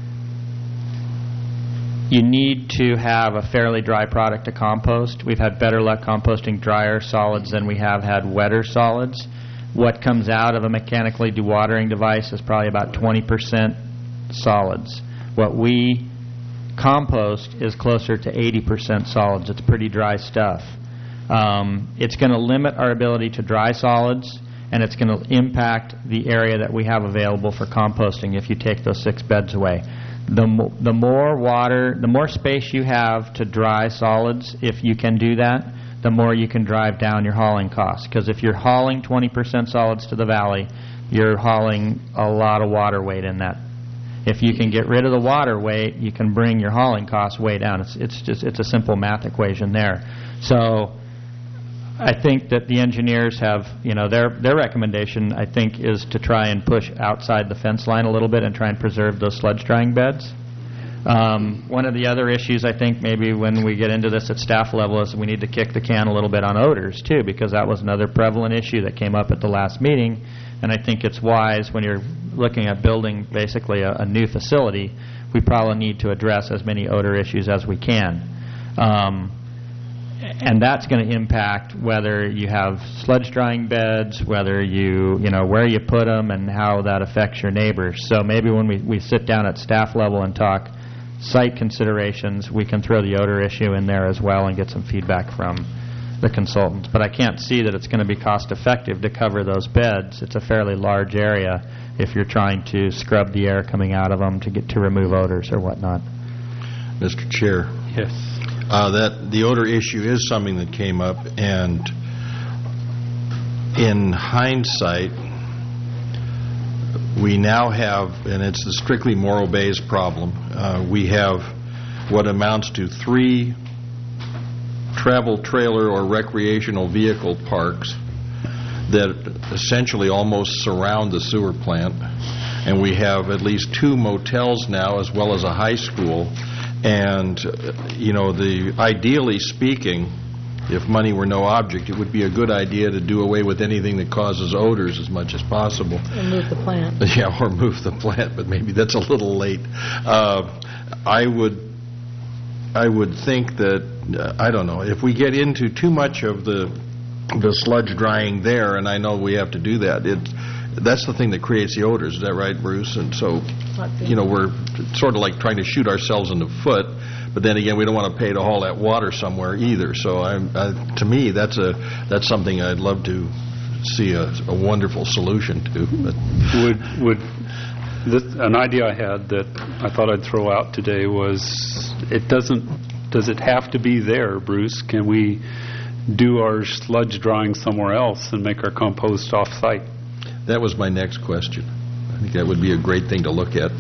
you need to have a fairly dry product to compost. We've had better luck composting drier solids than we have had wetter solids. What comes out of a mechanically dewatering device is probably about twenty percent solids. What we compost is closer to eighty percent solids. It's pretty dry stuff. Um, it's going to limit our ability to dry solids, and it's going to impact the area that we have available for composting if you take those six beds away. The, mo the more water, the more space you have to dry solids, if you can do that, the more you can drive down your hauling costs. Because if you're hauling twenty percent solids to the valley, you're hauling a lot of water weight in that. If you can get rid of the water weight, you can bring your hauling costs way down. It's, it's just it's a simple math equation there. So I think that the engineers have, you know, their their recommendation, I think, is to try and push outside the fence line a little bit and try and preserve those sludge drying beds. Um, one of the other issues, I think, maybe when we get into this at staff level is we need to kick the can a little bit on odors, too, because that was another prevalent issue that came up at the last meeting. And I think it's wise when you're looking at building basically a, a new facility, we probably need to address as many odor issues as we can. Um, and that's going to impact whether you have sludge drying beds, whether you, you know, where you put them and how that affects your neighbors. So maybe when we, we sit down at staff level and talk site considerations, we can throw the odor issue in there as well and get some feedback from the consultants. But I can't see that it's going to be cost effective to cover those beds. It's a fairly large area if you're trying to scrub the air coming out of them to get to remove odors or whatnot. Mister Chair. Yes. Uh, that the odor issue is something that came up, and in hindsight, we now have, and it's the strictly Morro Bay's problem, uh, we have what amounts to three travel trailer or recreational vehicle parks that essentially almost surround the sewer plant, and we have at least two motels now as well as a high school. And, uh, you know, the ideally speaking, if money were no object, it would be a good idea to do away with anything that causes odors as much as possible. And move the plant. Yeah, or move the plant, but maybe that's a little late. Uh, I would, I would think that, uh, I don't know, if we get into too much of the the sludge drying there, and I know we have to do that, it, that's the thing that creates the odors. Is that right, Bruce? And so, you know, we're sort of like trying to shoot ourselves in the foot, but then again, we don't want to pay to haul that water somewhere either. So, I'm, I, to me, that's a that's something I'd love to see a, a wonderful solution to. But Would would this, an idea I had that I thought I'd throw out today was, it doesn't does it have to be there, Bruce? Can we do our sludge drying somewhere else and make our compost off-site? that was my next question. I think that would be a great thing to look at.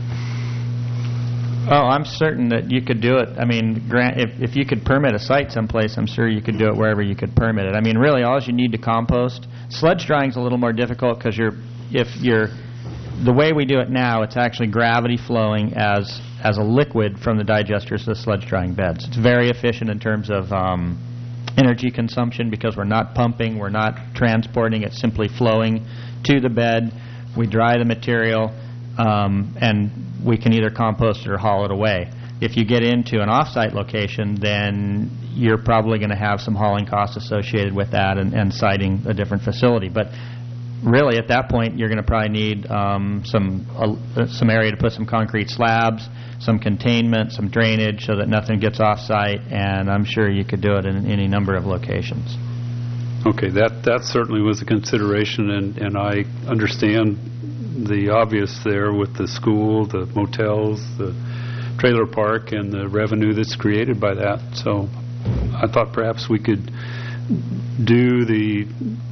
Oh, I'm certain that you could do it. I mean, grant, if, if you could permit a site someplace, I'm sure you could do it wherever you could permit it. I mean, really, all you need to compost. Sludge drying's a little more difficult because you're, if you're, the way we do it now, it's actually gravity flowing as as a liquid from the digesters to the sludge drying beds. It's very efficient in terms of um, energy consumption because we're not pumping, we're not transporting, it's simply flowing to the bed. We dry the material, um, and we can either compost it or haul it away. If you get into an off-site location, then you're probably going to have some hauling costs associated with that and, and siting a different facility. But really, at that point, you're going to probably need um, some uh, some area to put some concrete slabs, some containment, some drainage so that nothing gets off-site, and I'm sure you could do it in any number of locations. Okay, that, that certainly was a consideration, and, and I understand the obvious there with the school, the motels, the trailer park, and the revenue that's created by that. So I thought perhaps we could do the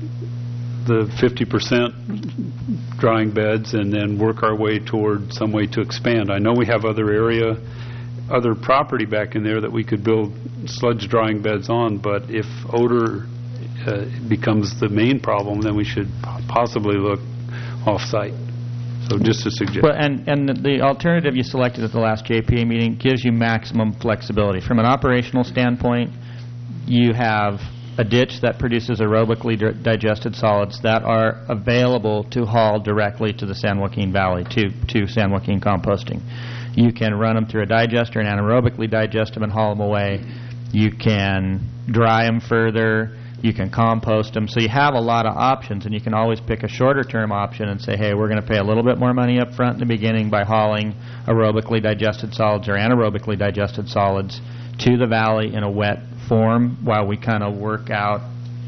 the fifty percent drying beds and then work our way toward some way to expand. I know we have other area, other property back in there that we could build sludge drying beds on, but if odor uh, becomes the main problem, then we should possibly look off-site. So just a suggestion. Well, and, and the alternative you selected at the last J P A meeting gives you maximum flexibility. From an operational standpoint, you have a ditch that produces aerobically di- digested solids that are available to haul directly to the San Joaquin Valley, to, to San Joaquin composting. You can run them through a digester and anaerobically digest them and haul them away. You can dry them further. You can compost them. So you have a lot of options, and you can always pick a shorter-term option and say, hey, we're going to pay a little bit more money up front in the beginning by hauling aerobically digested solids or anaerobically digested solids to the valley in a wet form while we kind of work out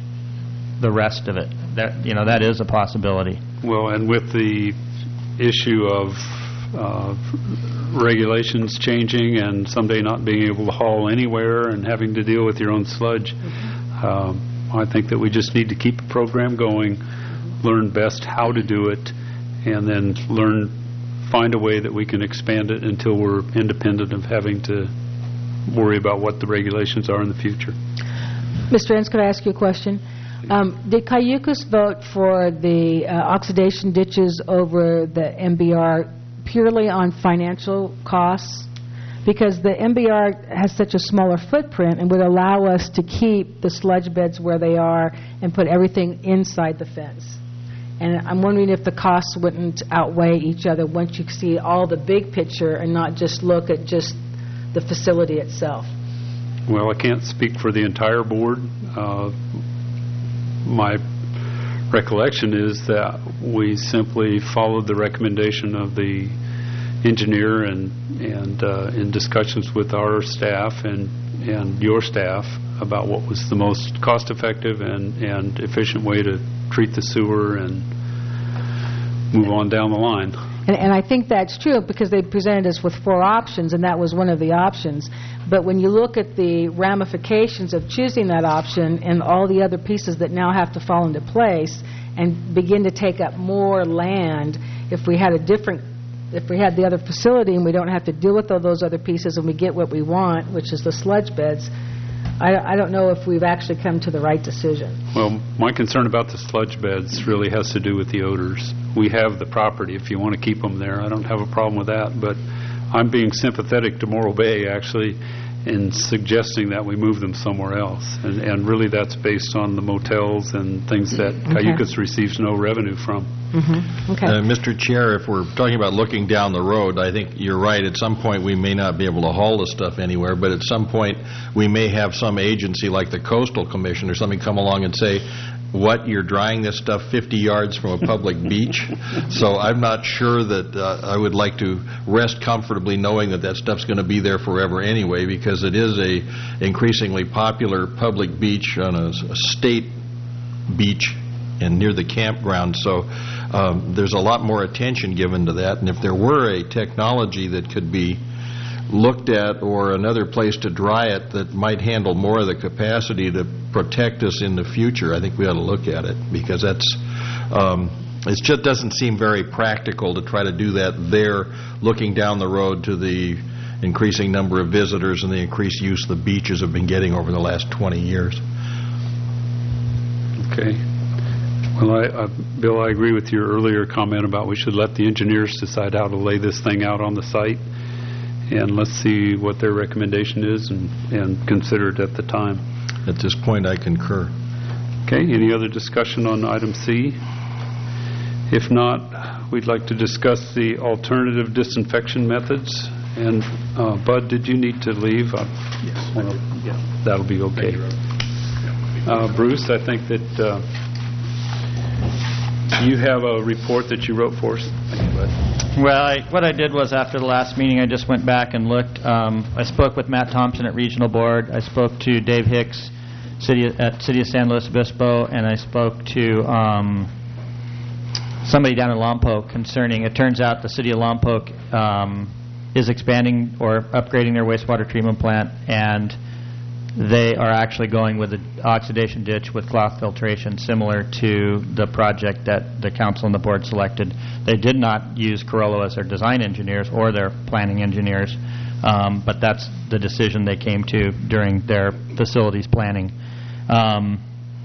the rest of it. That, you know, that is a possibility. Well, and with the issue of uh, regulations changing and someday not being able to haul anywhere and having to deal with your own sludge, um, I think that we just need to keep a program going, learn best how to do it, and then learn, find a way that we can expand it until we're independent of having to worry about what the regulations are in the future. Mister Enns, could I ask you a question? Um, did Cayucos vote for the uh, oxidation ditches over the M B R purely on financial costs? Because the M B R has such a smaller footprint and would allow us to keep the sludge beds where they are and put everything inside the fence. And I'm wondering if the costs wouldn't outweigh each other once you see all the big picture and not just look at just the facility itself. Well, I can't speak for the entire board. Uh, my recollection is that we simply followed the recommendation of the engineer and and uh, in discussions with our staff and and your staff about what was the most cost-effective and, and efficient way to treat the sewer and move on down the line. And, and I think that's true because they presented us with four options, and that was one of the options. But when you look at the ramifications of choosing that option and all the other pieces that now have to fall into place and begin to take up more land, if we had a different If we had the other facility and we don't have to deal with all those other pieces and we get what we want, which is the sludge beds, I I don't know if we've actually come to the right decision. Well, my concern about the sludge beds really has to do with the odors. We have the property if you want to keep them there. I don't have a problem with that, but I'm being sympathetic to Morro Bay, actually, in suggesting that we move them somewhere else. And, and really that's based on the motels and things that Cayucas receives no revenue from. Mm-hmm. Okay. Uh, Mister Chair, if we're talking about looking down the road, I think you're right. At some point, we may not be able to haul the stuff anywhere, but at some point, we may have some agency like the Coastal Commission or something come along and say, what, you're drying this stuff fifty yards from a public beach? So I'm not sure that uh, I would like to rest comfortably knowing that that stuff's going to be there forever anyway, because it is a increasingly popular public beach on a, a state beach and near the campground. So um, there's a lot more attention given to that. And if there were a technology that could be looked at or another place to dry it that might handle more of the capacity to protect us in the future, I think we ought to look at it, because that's um, it just doesn't seem very practical to try to do that there, looking down the road to the increasing number of visitors and the increased use the beaches have been getting over the last twenty years. Okay. Well, I, uh, Bill, I agree with your earlier comment about we should let the engineers decide how to lay this thing out on the site, and let's see what their recommendation is and, and consider it at the time. At this point, I concur. Okay, any other discussion on item C? If not, we'd like to discuss the alternative disinfection methods. And uh, Bud, did you need to leave? Uh, Yes. well, Yeah. that'll be okay. Uh, Bruce, I think that uh, you have a report that you wrote for us. Thank you, Bud. Well, I, what I did was after the last meeting, I just went back and looked. Um, I spoke with Matt Thompson at Regional Board. I spoke to Dave Hicks City at City of San Luis Obispo, and I spoke to um, somebody down in Lompoc concerning. It turns out the City of Lompoc um, is expanding or upgrading their wastewater treatment plant, and they are actually going with an oxidation ditch with cloth filtration, similar to the project that the council and the board selected. They did not use Carollo as their design engineers or their planning engineers, um, but that's the decision they came to during their facilities planning. Um,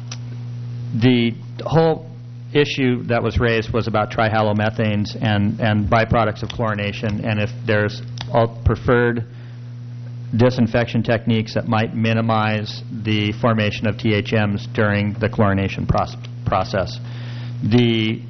the whole issue that was raised was about trihalomethanes and, and byproducts of chlorination, and if there's all preferred disinfection techniques that might minimize the formation of T H Ms during the chlorination proce- process. The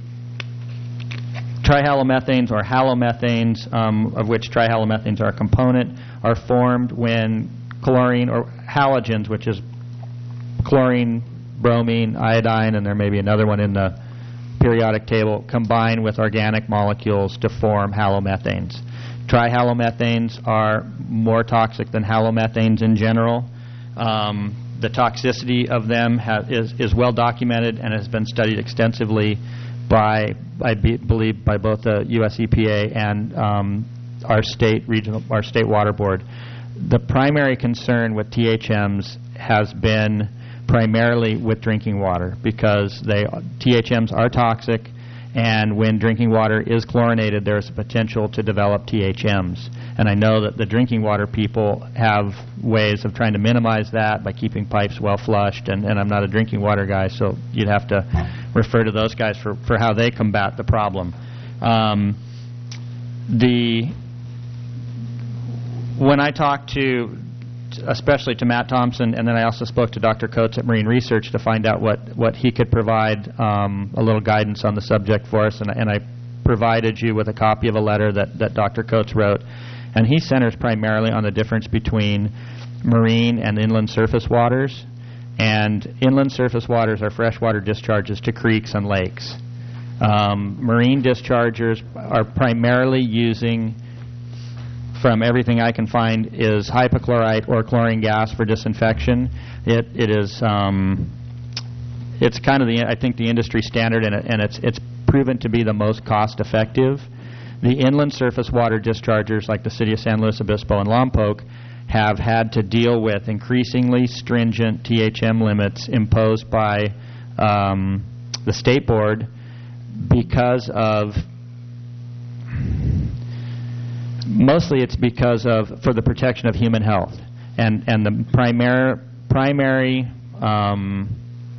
trihalomethanes or halomethanes, um, of which trihalomethanes are a component, are formed when chlorine or halogens, which is chlorine, bromine, iodine, and there may be another one in the periodic table, combine with organic molecules to form halomethanes. Trihalomethanes are more toxic than halomethanes in general. Um, the toxicity of them ha- is, is well documented and has been studied extensively by, I be, believe, by both the U S E P A and um, our state regional, our state water board. The primary concern with T H Ms has been primarily with drinking water, because they T H Ms are toxic, and when drinking water is chlorinated, there's a potential to develop T H Ms. And I know that the drinking water people have ways of trying to minimize that by keeping pipes well flushed, and, and I'm not a drinking water guy, so you'd have to refer to those guys for, for how they combat the problem. Um, the when I talk to especially to Matt Thompson, and then I also spoke to Doctor Coates at Marine Research to find out what, what he could provide um, a little guidance on the subject for us, and, and I provided you with a copy of a letter that, that Doctor Coates wrote, and he centers primarily on the difference between marine and inland surface waters, and inland surface waters are freshwater discharges to creeks and lakes. Um, marine dischargers are primarily using, from everything I can find, is hypochlorite or chlorine gas for disinfection. It it is um, it's kind of the I think the industry standard, and, it, and it's it's proven to be the most cost effective. The inland surface water dischargers, like the City of San Luis Obispo and Lompoc, have had to deal with increasingly stringent T H M limits imposed by um, the state board because of. Mostly it's because of, for the protection of human health. And and the primary primary um,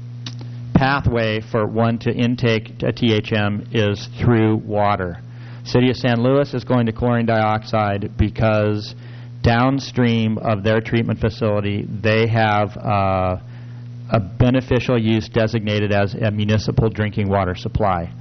pathway for one to intake a T H M is through water. City of San Luis is going to chlorine dioxide because downstream of their treatment facility, they have uh, a beneficial use designated as a municipal drinking water supply.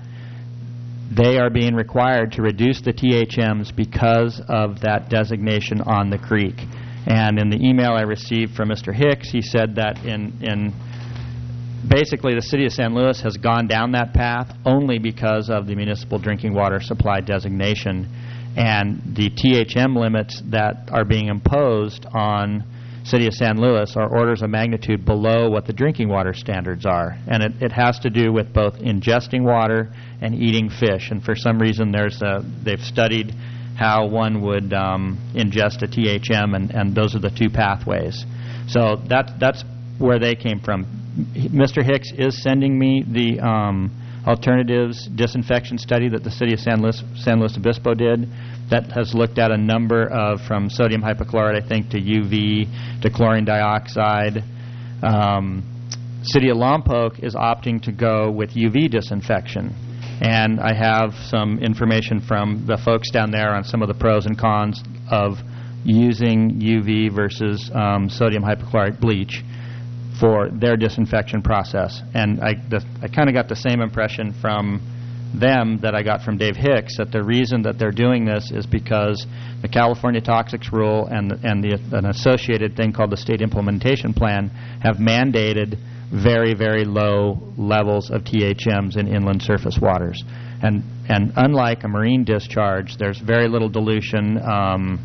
They are being required to reduce the T H Ms because of that designation on the creek. And in the email I received from Mister Hicks, he said that in, in basically the City of San Luis has gone down that path only because of the municipal drinking water supply designation. And the T H M limits that are being imposed on City of San Luis are orders of magnitude below what the drinking water standards are. And it, it has to do with both ingesting water and eating fish. And for some reason, there's a, they've studied how one would um, ingest a T H M, and, and those are the two pathways. So that, that's where they came from. Mister Hicks is sending me the um, alternatives disinfection study that the City of San Luis, San Luis Obispo did that has looked at a number of, from sodium hypochlorite, I think, to U V, to chlorine dioxide. Um, City of Lompoc is opting to go with U V disinfection. And I have some information from the folks down there on some of the pros and cons of using U V versus um, sodium hypochlorite bleach for their disinfection process. And I, the, I kind of got the same impression from them that I got from Dave Hicks, that the reason that they're doing this is because the California Toxics Rule and, the, and the, an associated thing called the State Implementation Plan have mandated very, very low levels of T H Ms in inland surface waters. And, and unlike a marine discharge, there's very little dilution. Um,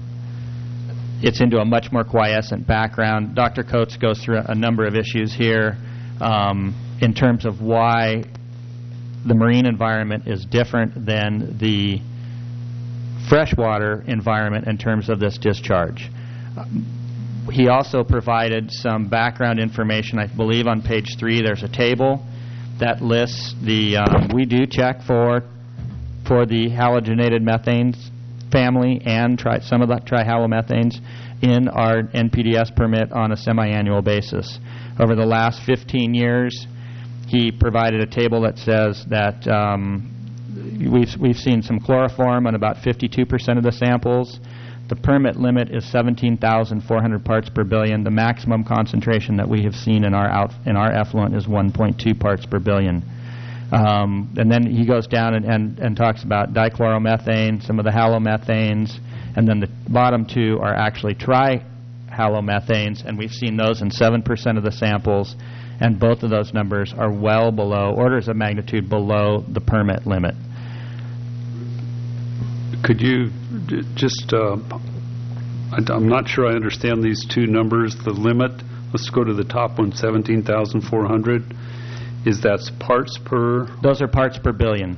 It's into a much more quiescent background. Doctor Coates goes through a, a number of issues here um, in terms of why the marine environment is different than the freshwater environment in terms of this discharge. Um, he also provided some background information. I believe on page three there's a table that lists the, um, we do check for, for the halogenated methanes family and tri some of the trihalomethanes in our N P D S permit on a semi-annual basis. Over the last fifteen years, he provided a table that says that um, we've, we've seen some chloroform on about fifty-two percent of the samples. The permit limit is seventeen thousand four hundred parts per billion. The maximum concentration that we have seen in our, out, in our effluent is one point two parts per billion. Um, and then he goes down and, and, and talks about dichloromethane, some of the halomethanes, and then the bottom two are actually trihalomethanes, and we've seen those in seven percent of the samples, and both of those numbers are well below, orders of magnitude below the permit limit. Could you d- just, uh, I, I'm not sure I understand these two numbers, the limit, let's go to the top one, seventeen thousand four hundred. Is that parts per? Those are parts per billion.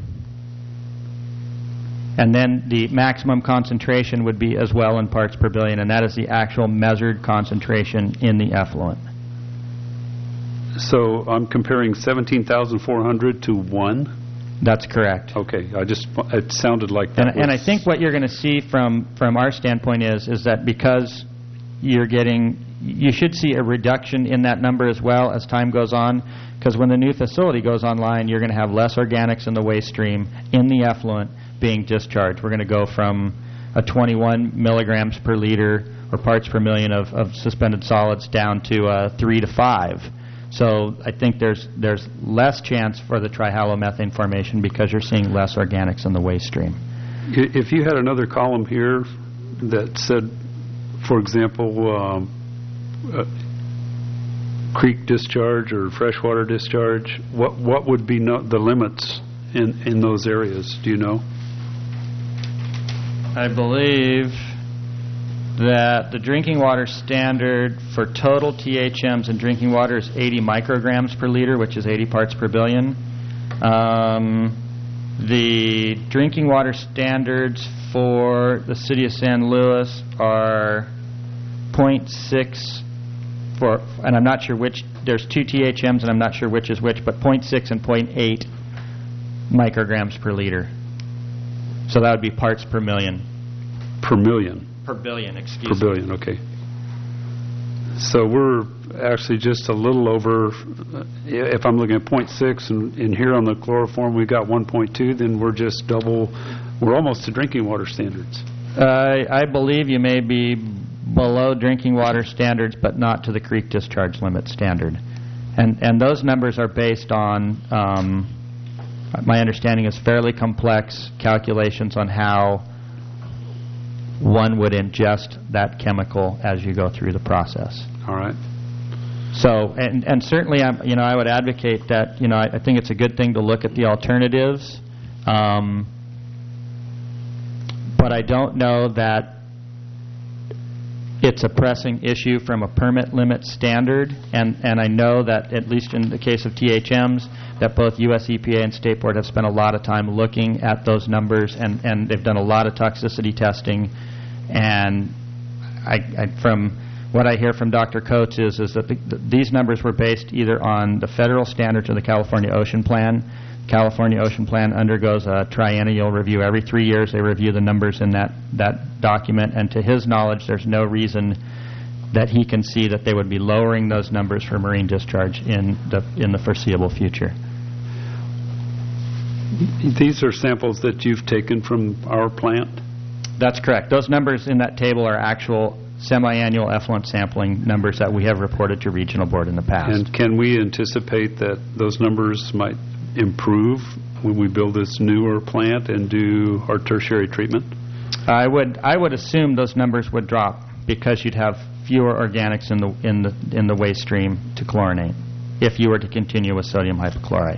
And then the maximum concentration would be as well in parts per billion, and that is the actual measured concentration in the effluent. So I'm comparing seventeen thousand four hundred to one? That's correct. Okay, I just, it sounded like that. And, and I think what you're going to see from, from our standpoint is, is that because you're getting, you should see a reduction in that number as well as time goes on, because when the new facility goes online, you're going to have less organics in the waste stream in the effluent being discharged. We're going to go from a twenty-one milligrams per liter or parts per million of, of suspended solids down to uh, three to five. So I think there's there's less chance for the trihalomethane formation because you're seeing less organics in the waste stream. If you had another column here that said, for example, um, uh, creek discharge or freshwater discharge, what what would be no, the limits in, in those areas? Do you know? I believe that the drinking water standard for total T H Ms in drinking water is eighty micrograms per liter, which is eighty parts per billion. Um, the drinking water standards for the City of San Luis are zero point six for, and I'm not sure which, there's two T H Ms and I'm not sure which is which, but zero point six and zero point eight micrograms per liter. So that would be parts per million. Per million? Per billion, excuse Per me. billion, okay. So we're actually just a little over, uh, if I'm looking at point six, and, and here on the chloroform we've got one point two, then we're just double, we're almost to drinking water standards. Uh, I believe you may be below drinking water standards, but not to the creek discharge limit standard. And and those numbers are based on, um, my understanding is fairly complex calculations on how one would ingest that chemical as you go through the process. All right. So, and and certainly, I'm, you know, I would advocate that, you know, I, I think it's a good thing to look at the alternatives, um, but I don't know that it's a pressing issue from a permit limit standard, and, and I know that, at least in the case of T H Ms, that both U S E P A and State Board have spent a lot of time looking at those numbers, and, and they've done a lot of toxicity testing, and I, I, from what I hear from Doctor Coates is, is that the, the, these numbers were based either on the federal standards or the California Ocean Plan. California Ocean Plan undergoes a triennial review. Every three years they review the numbers in that, that document, and to his knowledge there's no reason that he can see that they would be lowering those numbers for marine discharge in the, in the foreseeable future. These are samples that you've taken from our plant? That's correct. Those numbers in that table are actual semi-annual effluent sampling numbers that we have reported to Regional Board in the past. And can we anticipate that those numbers might improve when we build this newer plant and do our tertiary treatment? I would I would assume those numbers would drop because you'd have fewer organics in the in the in the waste stream to chlorinate if you were to continue with sodium hypochlorite.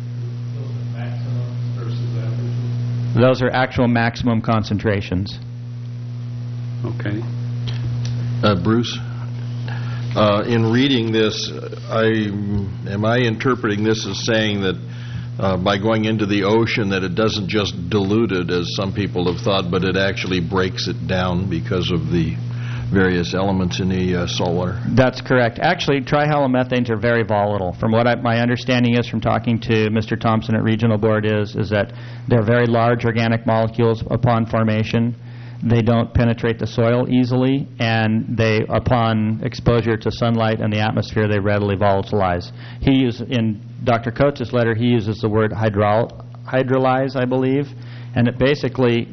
Those are actual maximum concentrations. Okay. Uh, Bruce, uh, in reading this, I am I interpreting this as saying that uh, by going into the ocean that it doesn't just dilute it, as some people have thought, but it actually breaks it down because of the various elements in the uh, saltwater? That's correct. Actually, trihalomethanes are very volatile. From what I, my understanding is from talking to Mister Thompson at Regional Board is, is that they're very large organic molecules upon formation. They don't penetrate the soil easily, and they, upon exposure to sunlight and the atmosphere, they readily volatilize. He uses, in Doctor Coates' letter, he uses the word hydrol, hydrolyze, I believe, and it basically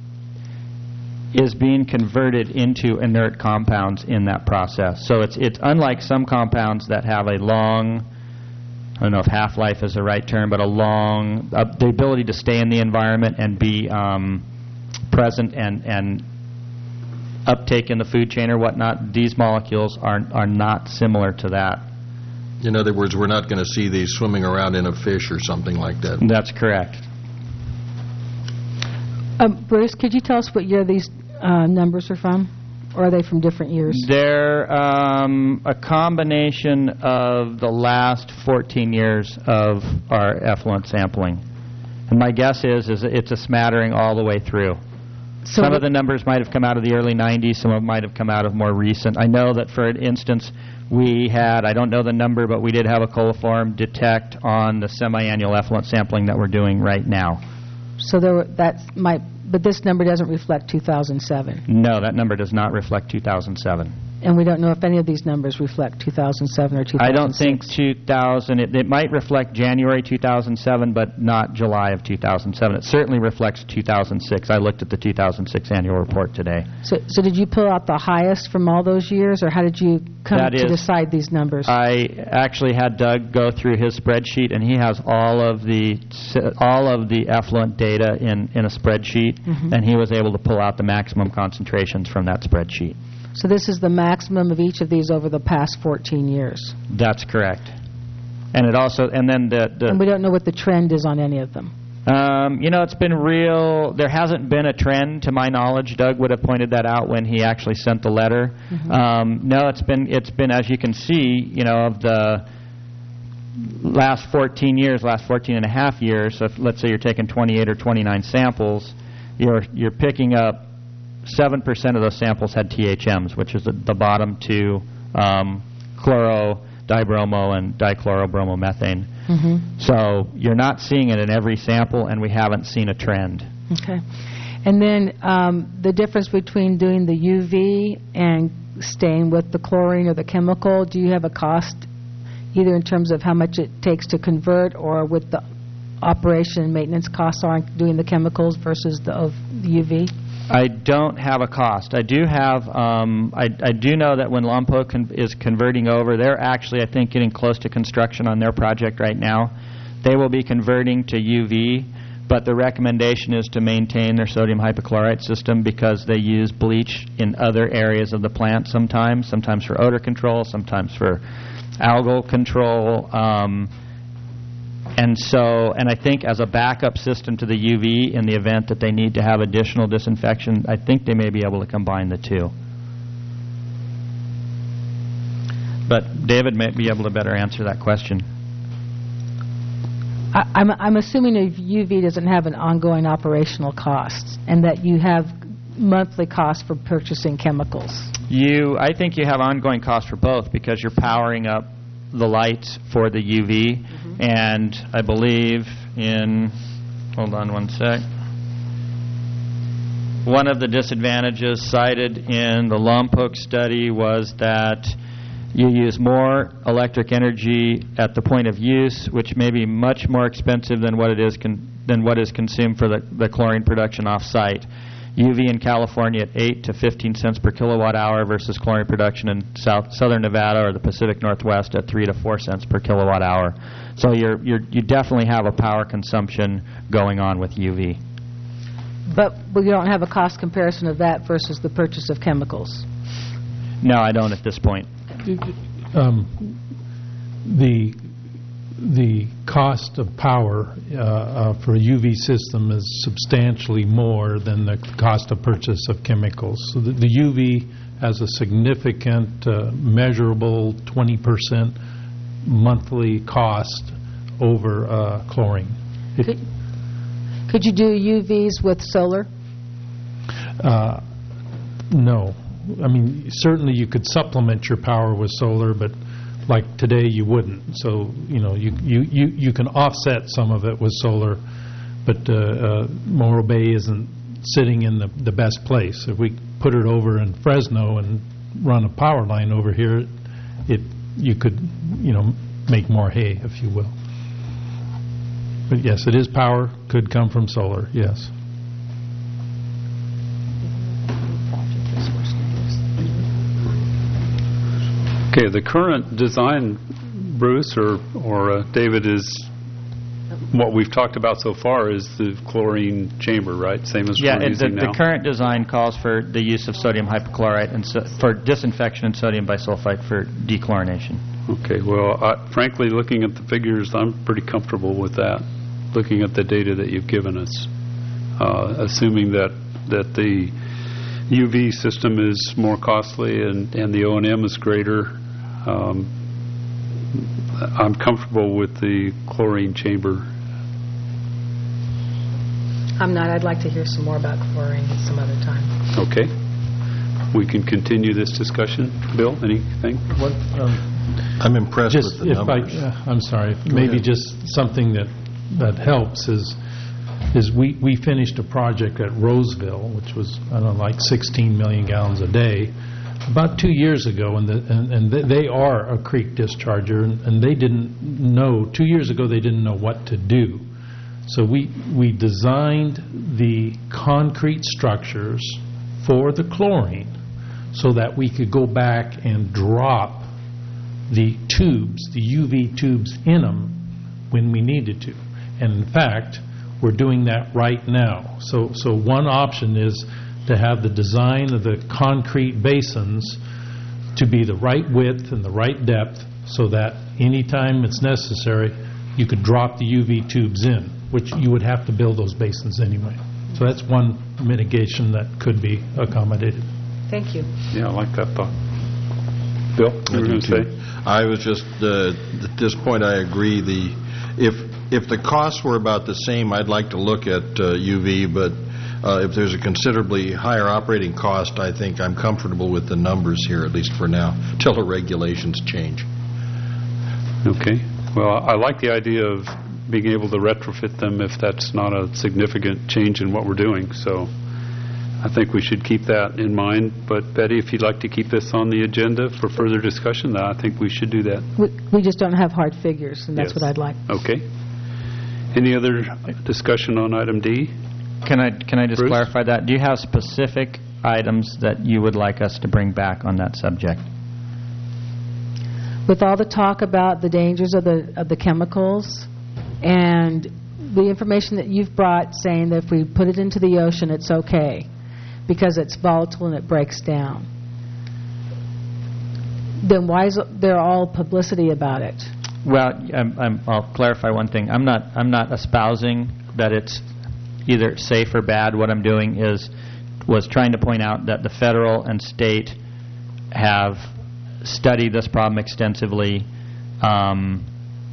is being converted into inert compounds in that process. So it's it's unlike some compounds that have a long, I don't know if half-life is the right term, but a long, uh, the ability to stay in the environment and be um, present and, and uptake in the food chain or whatnot. These molecules are are not similar to that. In other words, we're not going to see these swimming around in a fish or something like that. That's correct. Um, Bruce, could you tell us what year these uh, numbers are from? Or are they from different years? They're um, a combination of the last fourteen years of our effluent sampling. And my guess is, is it's a smattering all the way through. So some of the numbers might have come out of the early nineties. Some of them might have come out of more recent. I know that, for instance, we had, I don't know the number, but we did have a coliform detect on the semi-annual effluent sampling that we're doing right now. So there were, that might, but this number doesn't reflect two thousand seven. No, that number does not reflect two thousand seven. And we don't know if any of these numbers reflect two thousand seven or two thousand six. I don't think two thousand, it, it might reflect January two thousand seven, but not July of two thousand seven. It certainly reflects two thousand six. I looked at the two thousand six annual report today. So, so did you pull out the highest from all those years, or how did you come That to is- decide these numbers? I actually had Doug go through his spreadsheet, and he has all of the all of the effluent data in, in a spreadsheet, Mhm. and he was able to pull out the maximum concentrations from that spreadsheet. So this is the maximum of each of these over the past fourteen years. That's correct. And it also, and then the, the And we don't know what the trend is on any of them. Um, you know, it's been real, there hasn't been a trend to my knowledge. Doug would have pointed that out when he actually sent the letter. Mhm. Um, no, it's been, it's been, as you can see, you know, of the last fourteen years, last fourteen and a half years, so if, let's say you're taking twenty-eight or twenty-nine samples, you're, you're picking up seven percent of those samples had T H Ms, which is the, the bottom two, um, chloro, dibromo, and dichlorobromomethane. Mm-hmm. So you're not seeing it in every sample, and we haven't seen a trend. Okay. And then um, the difference between doing the U V and staying with the chlorine or the chemical? Do you have a cost, either in terms of how much it takes to convert or with the operation and maintenance costs are doing the chemicals versus the of the U V? I don't have a cost. I do have, um, I, I do know that when Lompoc con- is converting over, they're actually, I think, getting close to construction on their project right now. They will be converting to U V, but the recommendation is to maintain their sodium hypochlorite system because they use bleach in other areas of the plant sometimes, sometimes for odor control, sometimes for algal control. Um, And so, and I think as a backup system to the U V in the event that they need to have additional disinfection, I think they may be able to combine the two. But David may be able to better answer that question. I, I'm, I'm assuming a U V doesn't have an ongoing operational cost and that you have monthly costs for purchasing chemicals. You, I think you have ongoing costs for both because you're powering up the lights for the U V, mm-hmm. and I believe in, hold on one sec, one of the disadvantages cited in the Lompoc study was that you use more electric energy at the point of use, which may be much more expensive than what it is con- than what is consumed for the, the chlorine production off-site. U V in California at eight to fifteen cents per kilowatt hour versus chlorine production in South Southern Nevada or the Pacific Northwest at three to four cents per kilowatt hour. So you're you're you definitely have a power consumption going on with U V. But we don't have a cost comparison of that versus the purchase of chemicals. No, I don't at this point. Um, the the cost of power uh, uh, for a U V system is substantially more than the cost of purchase of chemicals. So the, the U V has a significant, uh, measurable twenty percent monthly cost over uh, chlorine. It, could, could you do U Vs with solar? Uh, no. I mean, certainly you could supplement your power with solar, but like today you wouldn't. So, you know, you you, you, you can offset some of it with solar, but uh, uh, Morro Bay isn't sitting in the, the best place. If we put it over in Fresno and run a power line over here, it you could, you know, make more hay, if you will. But yes, it is power, could come from solar, yes. Okay, the current design, Bruce or or uh, David, is what we've talked about so far is the chlorine chamber, right? Same as yeah, we're using the, now. the current design calls for the use of sodium hypochlorite and so, for disinfection and sodium bisulfite for dechlorination. Okay, well, I, frankly, looking at the figures, I'm pretty comfortable with that. Looking at the data that you've given us, uh, assuming that that the U V system is more costly and, and the O and M is greater. Um, I'm comfortable with the chlorine chamber. I'm not. I'd like to hear some more about chlorine some other time. Okay. We can continue this discussion. Bill, anything? What, um, I'm impressed just with the if numbers. I, uh, I'm sorry. Go maybe ahead. just something that that helps is is we, we finished a project at Roseville, which was, I don't know, like sixteen million gallons a day, about two years ago, and, the, and, and they, they are a creek discharger, and, and they didn't know, two years ago they didn't know what to do. So we, we designed the concrete structures for the chlorine so that we could go back and drop the tubes, the U V tubes in them when we needed to. And in fact, we're doing that right now. So, so one option is to have the design of the concrete basins to be the right width and the right depth so that anytime it's necessary, you could drop the U V tubes in, which you would have to build those basins anyway. So that's one mitigation that could be accommodated. Thank you. Yeah, I like that thought. Bill, you were going to say? I was just, uh, at this point, I agree. The if if the costs were about the same, I'd like to look at uh, U V, but uh, if there's a considerably higher operating cost, I think I'm comfortable with the numbers here, at least for now, till the regulations change. Okay. Well, I like the idea of being able to retrofit them if that's not a significant change in what we're doing. So I think we should keep that in mind. But Betty, if you'd like to keep this on the agenda for further discussion, then I think we should do that. We we just don't have hard figures, and that's Yes. what I'd like. Okay. Any other discussion on item D? Can I, can I just Bruce? clarify that? Do you have specific items that you would like us to bring back on that subject? With all the talk about the dangers of the of the chemicals and the information that you've brought saying that if we put it into the ocean, it's okay because it's volatile and it breaks down, then why is there all publicity about it? Well, I'm, I'm, I'll clarify one thing. I'm not, I'm not espousing that it's either safe or bad. What I'm doing is was trying to point out that the federal and state have studied this problem extensively, um,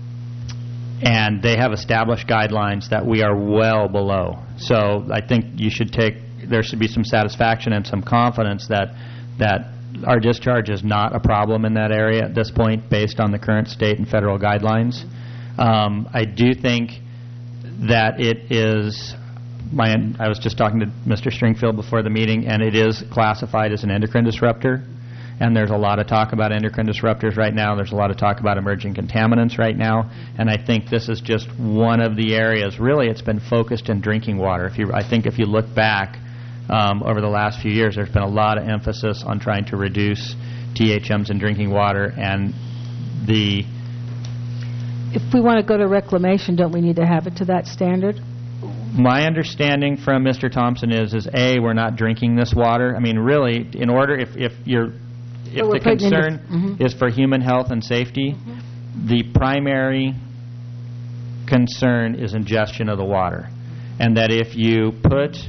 and they have established guidelines that we are well below. So I think you should take, there should be some satisfaction and some confidence that that our discharge is not a problem in that area at this point based on the current state and federal guidelines. Um, I do think that it is, my, I was just talking to Mister Stringfield before the meeting, and it is classified as an endocrine disruptor. And there's a lot of talk about endocrine disruptors right now. There's a lot of talk about emerging contaminants right now. And I think this is just one of the areas. Really, it's been focused in drinking water. If you, I think if you look back um, over the last few years, there's been a lot of emphasis on trying to reduce T H Ms in drinking water. And the... If we want to go to reclamation, don't we need to have it to that standard? My understanding from Mister Thompson is, is A, we're not drinking this water. I mean, really, in order, if, if you're... If So we're the putting in the- concern Mhm. is for human health and safety, the primary concern is ingestion of the water. And that if you put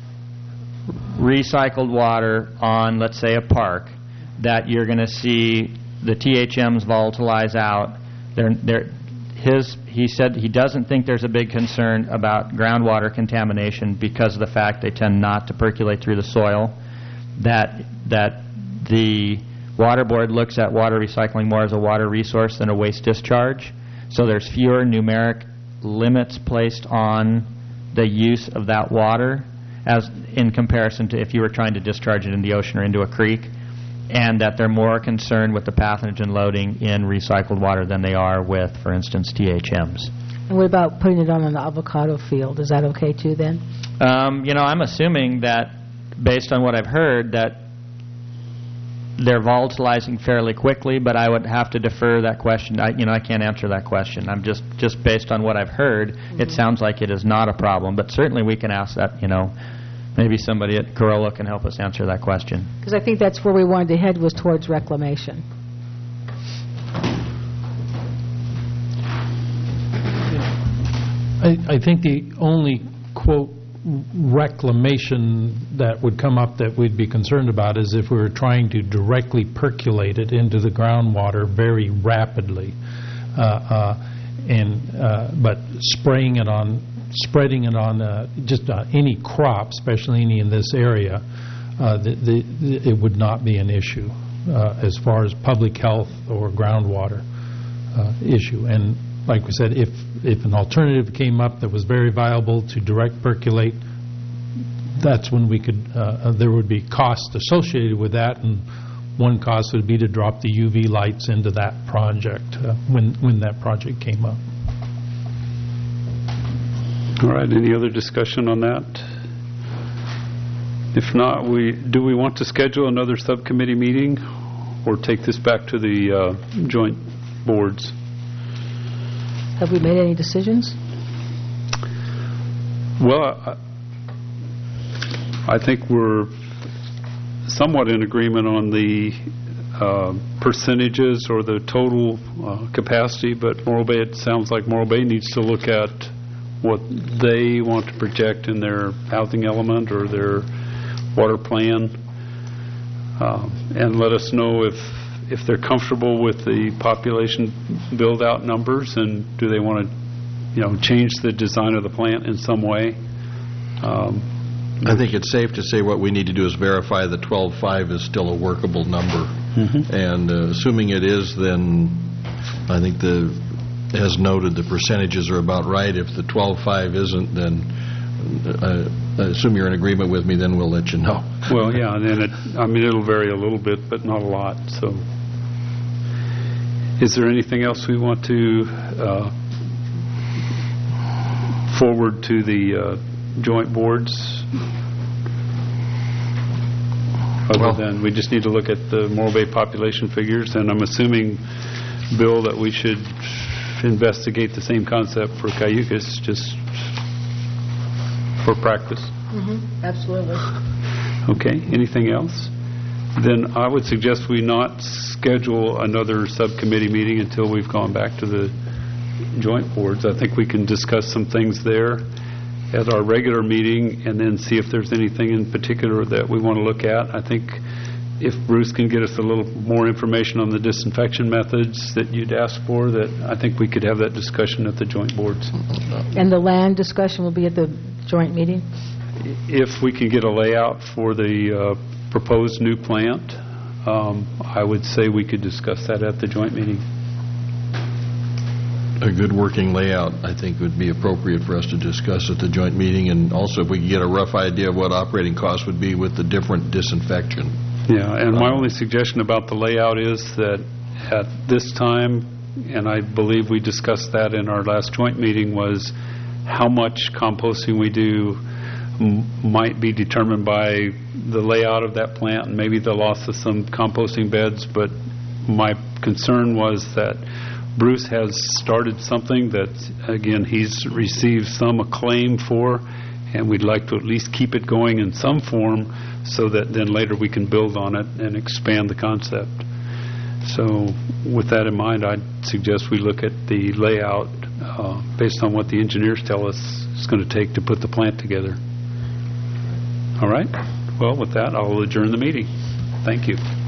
recycled water on, let's say, a park, that you're going to see the T H Ms volatilize out. They're, they're, his, he said he doesn't think there's a big concern about groundwater contamination because of the fact they tend not to percolate through the soil. That, that the Water Board looks at water recycling more as a water resource than a waste discharge. So there's fewer numeric limits placed on the use of that water as in comparison to if you were trying to discharge it in the ocean or into a creek, and that they're more concerned with the pathogen loading in recycled water than they are with, for instance, T H Ms. And what about putting it on an avocado field? Is that okay too then? Um, you know, I'm assuming that, based on what I've heard, that they're volatilizing fairly quickly, but I would have to defer that question. I, you know, I can't answer that question. I'm just, just based on what I've heard, mm-hmm. It sounds like it is not a problem, but certainly we can ask that, you know, maybe somebody at Corolla can help us answer that question. Because I think that's where we wanted to head, was towards reclamation. I, I think the only, quote, reclamation that would come up that we'd be concerned about is if we were trying to directly percolate it into the groundwater very rapidly. Uh, uh, and uh, but spraying it on, spreading it on uh, just uh, any crop, especially any in this area, uh, the, the, the, it would not be an issue uh, as far as public health or groundwater uh, issue. And like we said, if if an alternative came up that was very viable to direct percolate, that's when we could, uh, there would be cost associated with that, and one cost would be to drop the U V lights into that project uh, when when that project came up. All right, any other discussion on that? If not, we do we want to schedule another subcommittee meeting or take this back to the uh, joint boards? Have we made any decisions? Well, I, I think we're somewhat in agreement on the uh, percentages or the total uh, capacity, but Morro Bay, it sounds like Morro Bay needs to look at what they want to project in their housing element or their water plan, uh, and let us know if if they're comfortable with the population build-out numbers, and do they want to, you know, change the design of the plant in some way. Um, I think it's safe to say what we need to do is verify that twelve five is still a workable number. Mm-hmm. And uh, assuming it is, then I think the, as noted, the percentages are about right. If the twelve five isn't, then uh, I assume you're in agreement with me, then we'll let you know. Well, yeah, and then it, I mean, it'll vary a little bit, but not a lot, so. Is there anything else we want to uh, forward to the uh, joint boards? Other Well- than, we just need to look at the Morro Bay population figures, and I'm assuming, Bill, that we should investigate the same concept for Cayucas, just for practice. Absolutely. Okay, anything else? Then I would suggest we not schedule another subcommittee meeting until we've gone back to the joint boards. I think we can discuss some things there at our regular meeting and then see if there's anything in particular that we want to look at. I think if Bruce can get us a little more information on the disinfection methods that you'd asked for, that I think we could have that discussion at the joint boards. And the land discussion will be at the joint meeting? If we can get a layout for the uh, proposed new plant, um, I would say we could discuss that at the joint meeting. A good working layout, I think, would be appropriate for us to discuss at the joint meeting, and also if we could get a rough idea of what operating costs would be with the different disinfection. Yeah, and my only suggestion about the layout is that at this time, and I believe we discussed that in our last joint meeting, was how much composting we do m- might be determined by the layout of that plant and maybe the loss of some composting beds, but my concern was that Bruce has started something that, again, he's received some acclaim for, and we'd like to at least keep it going in some form so that then later we can build on it and expand the concept. So with that in mind, I'd suggest we look at the layout uh, based on what the engineers tell us it's going to take to put the plant together. All right? Well, with that, I'll adjourn the meeting. Thank you.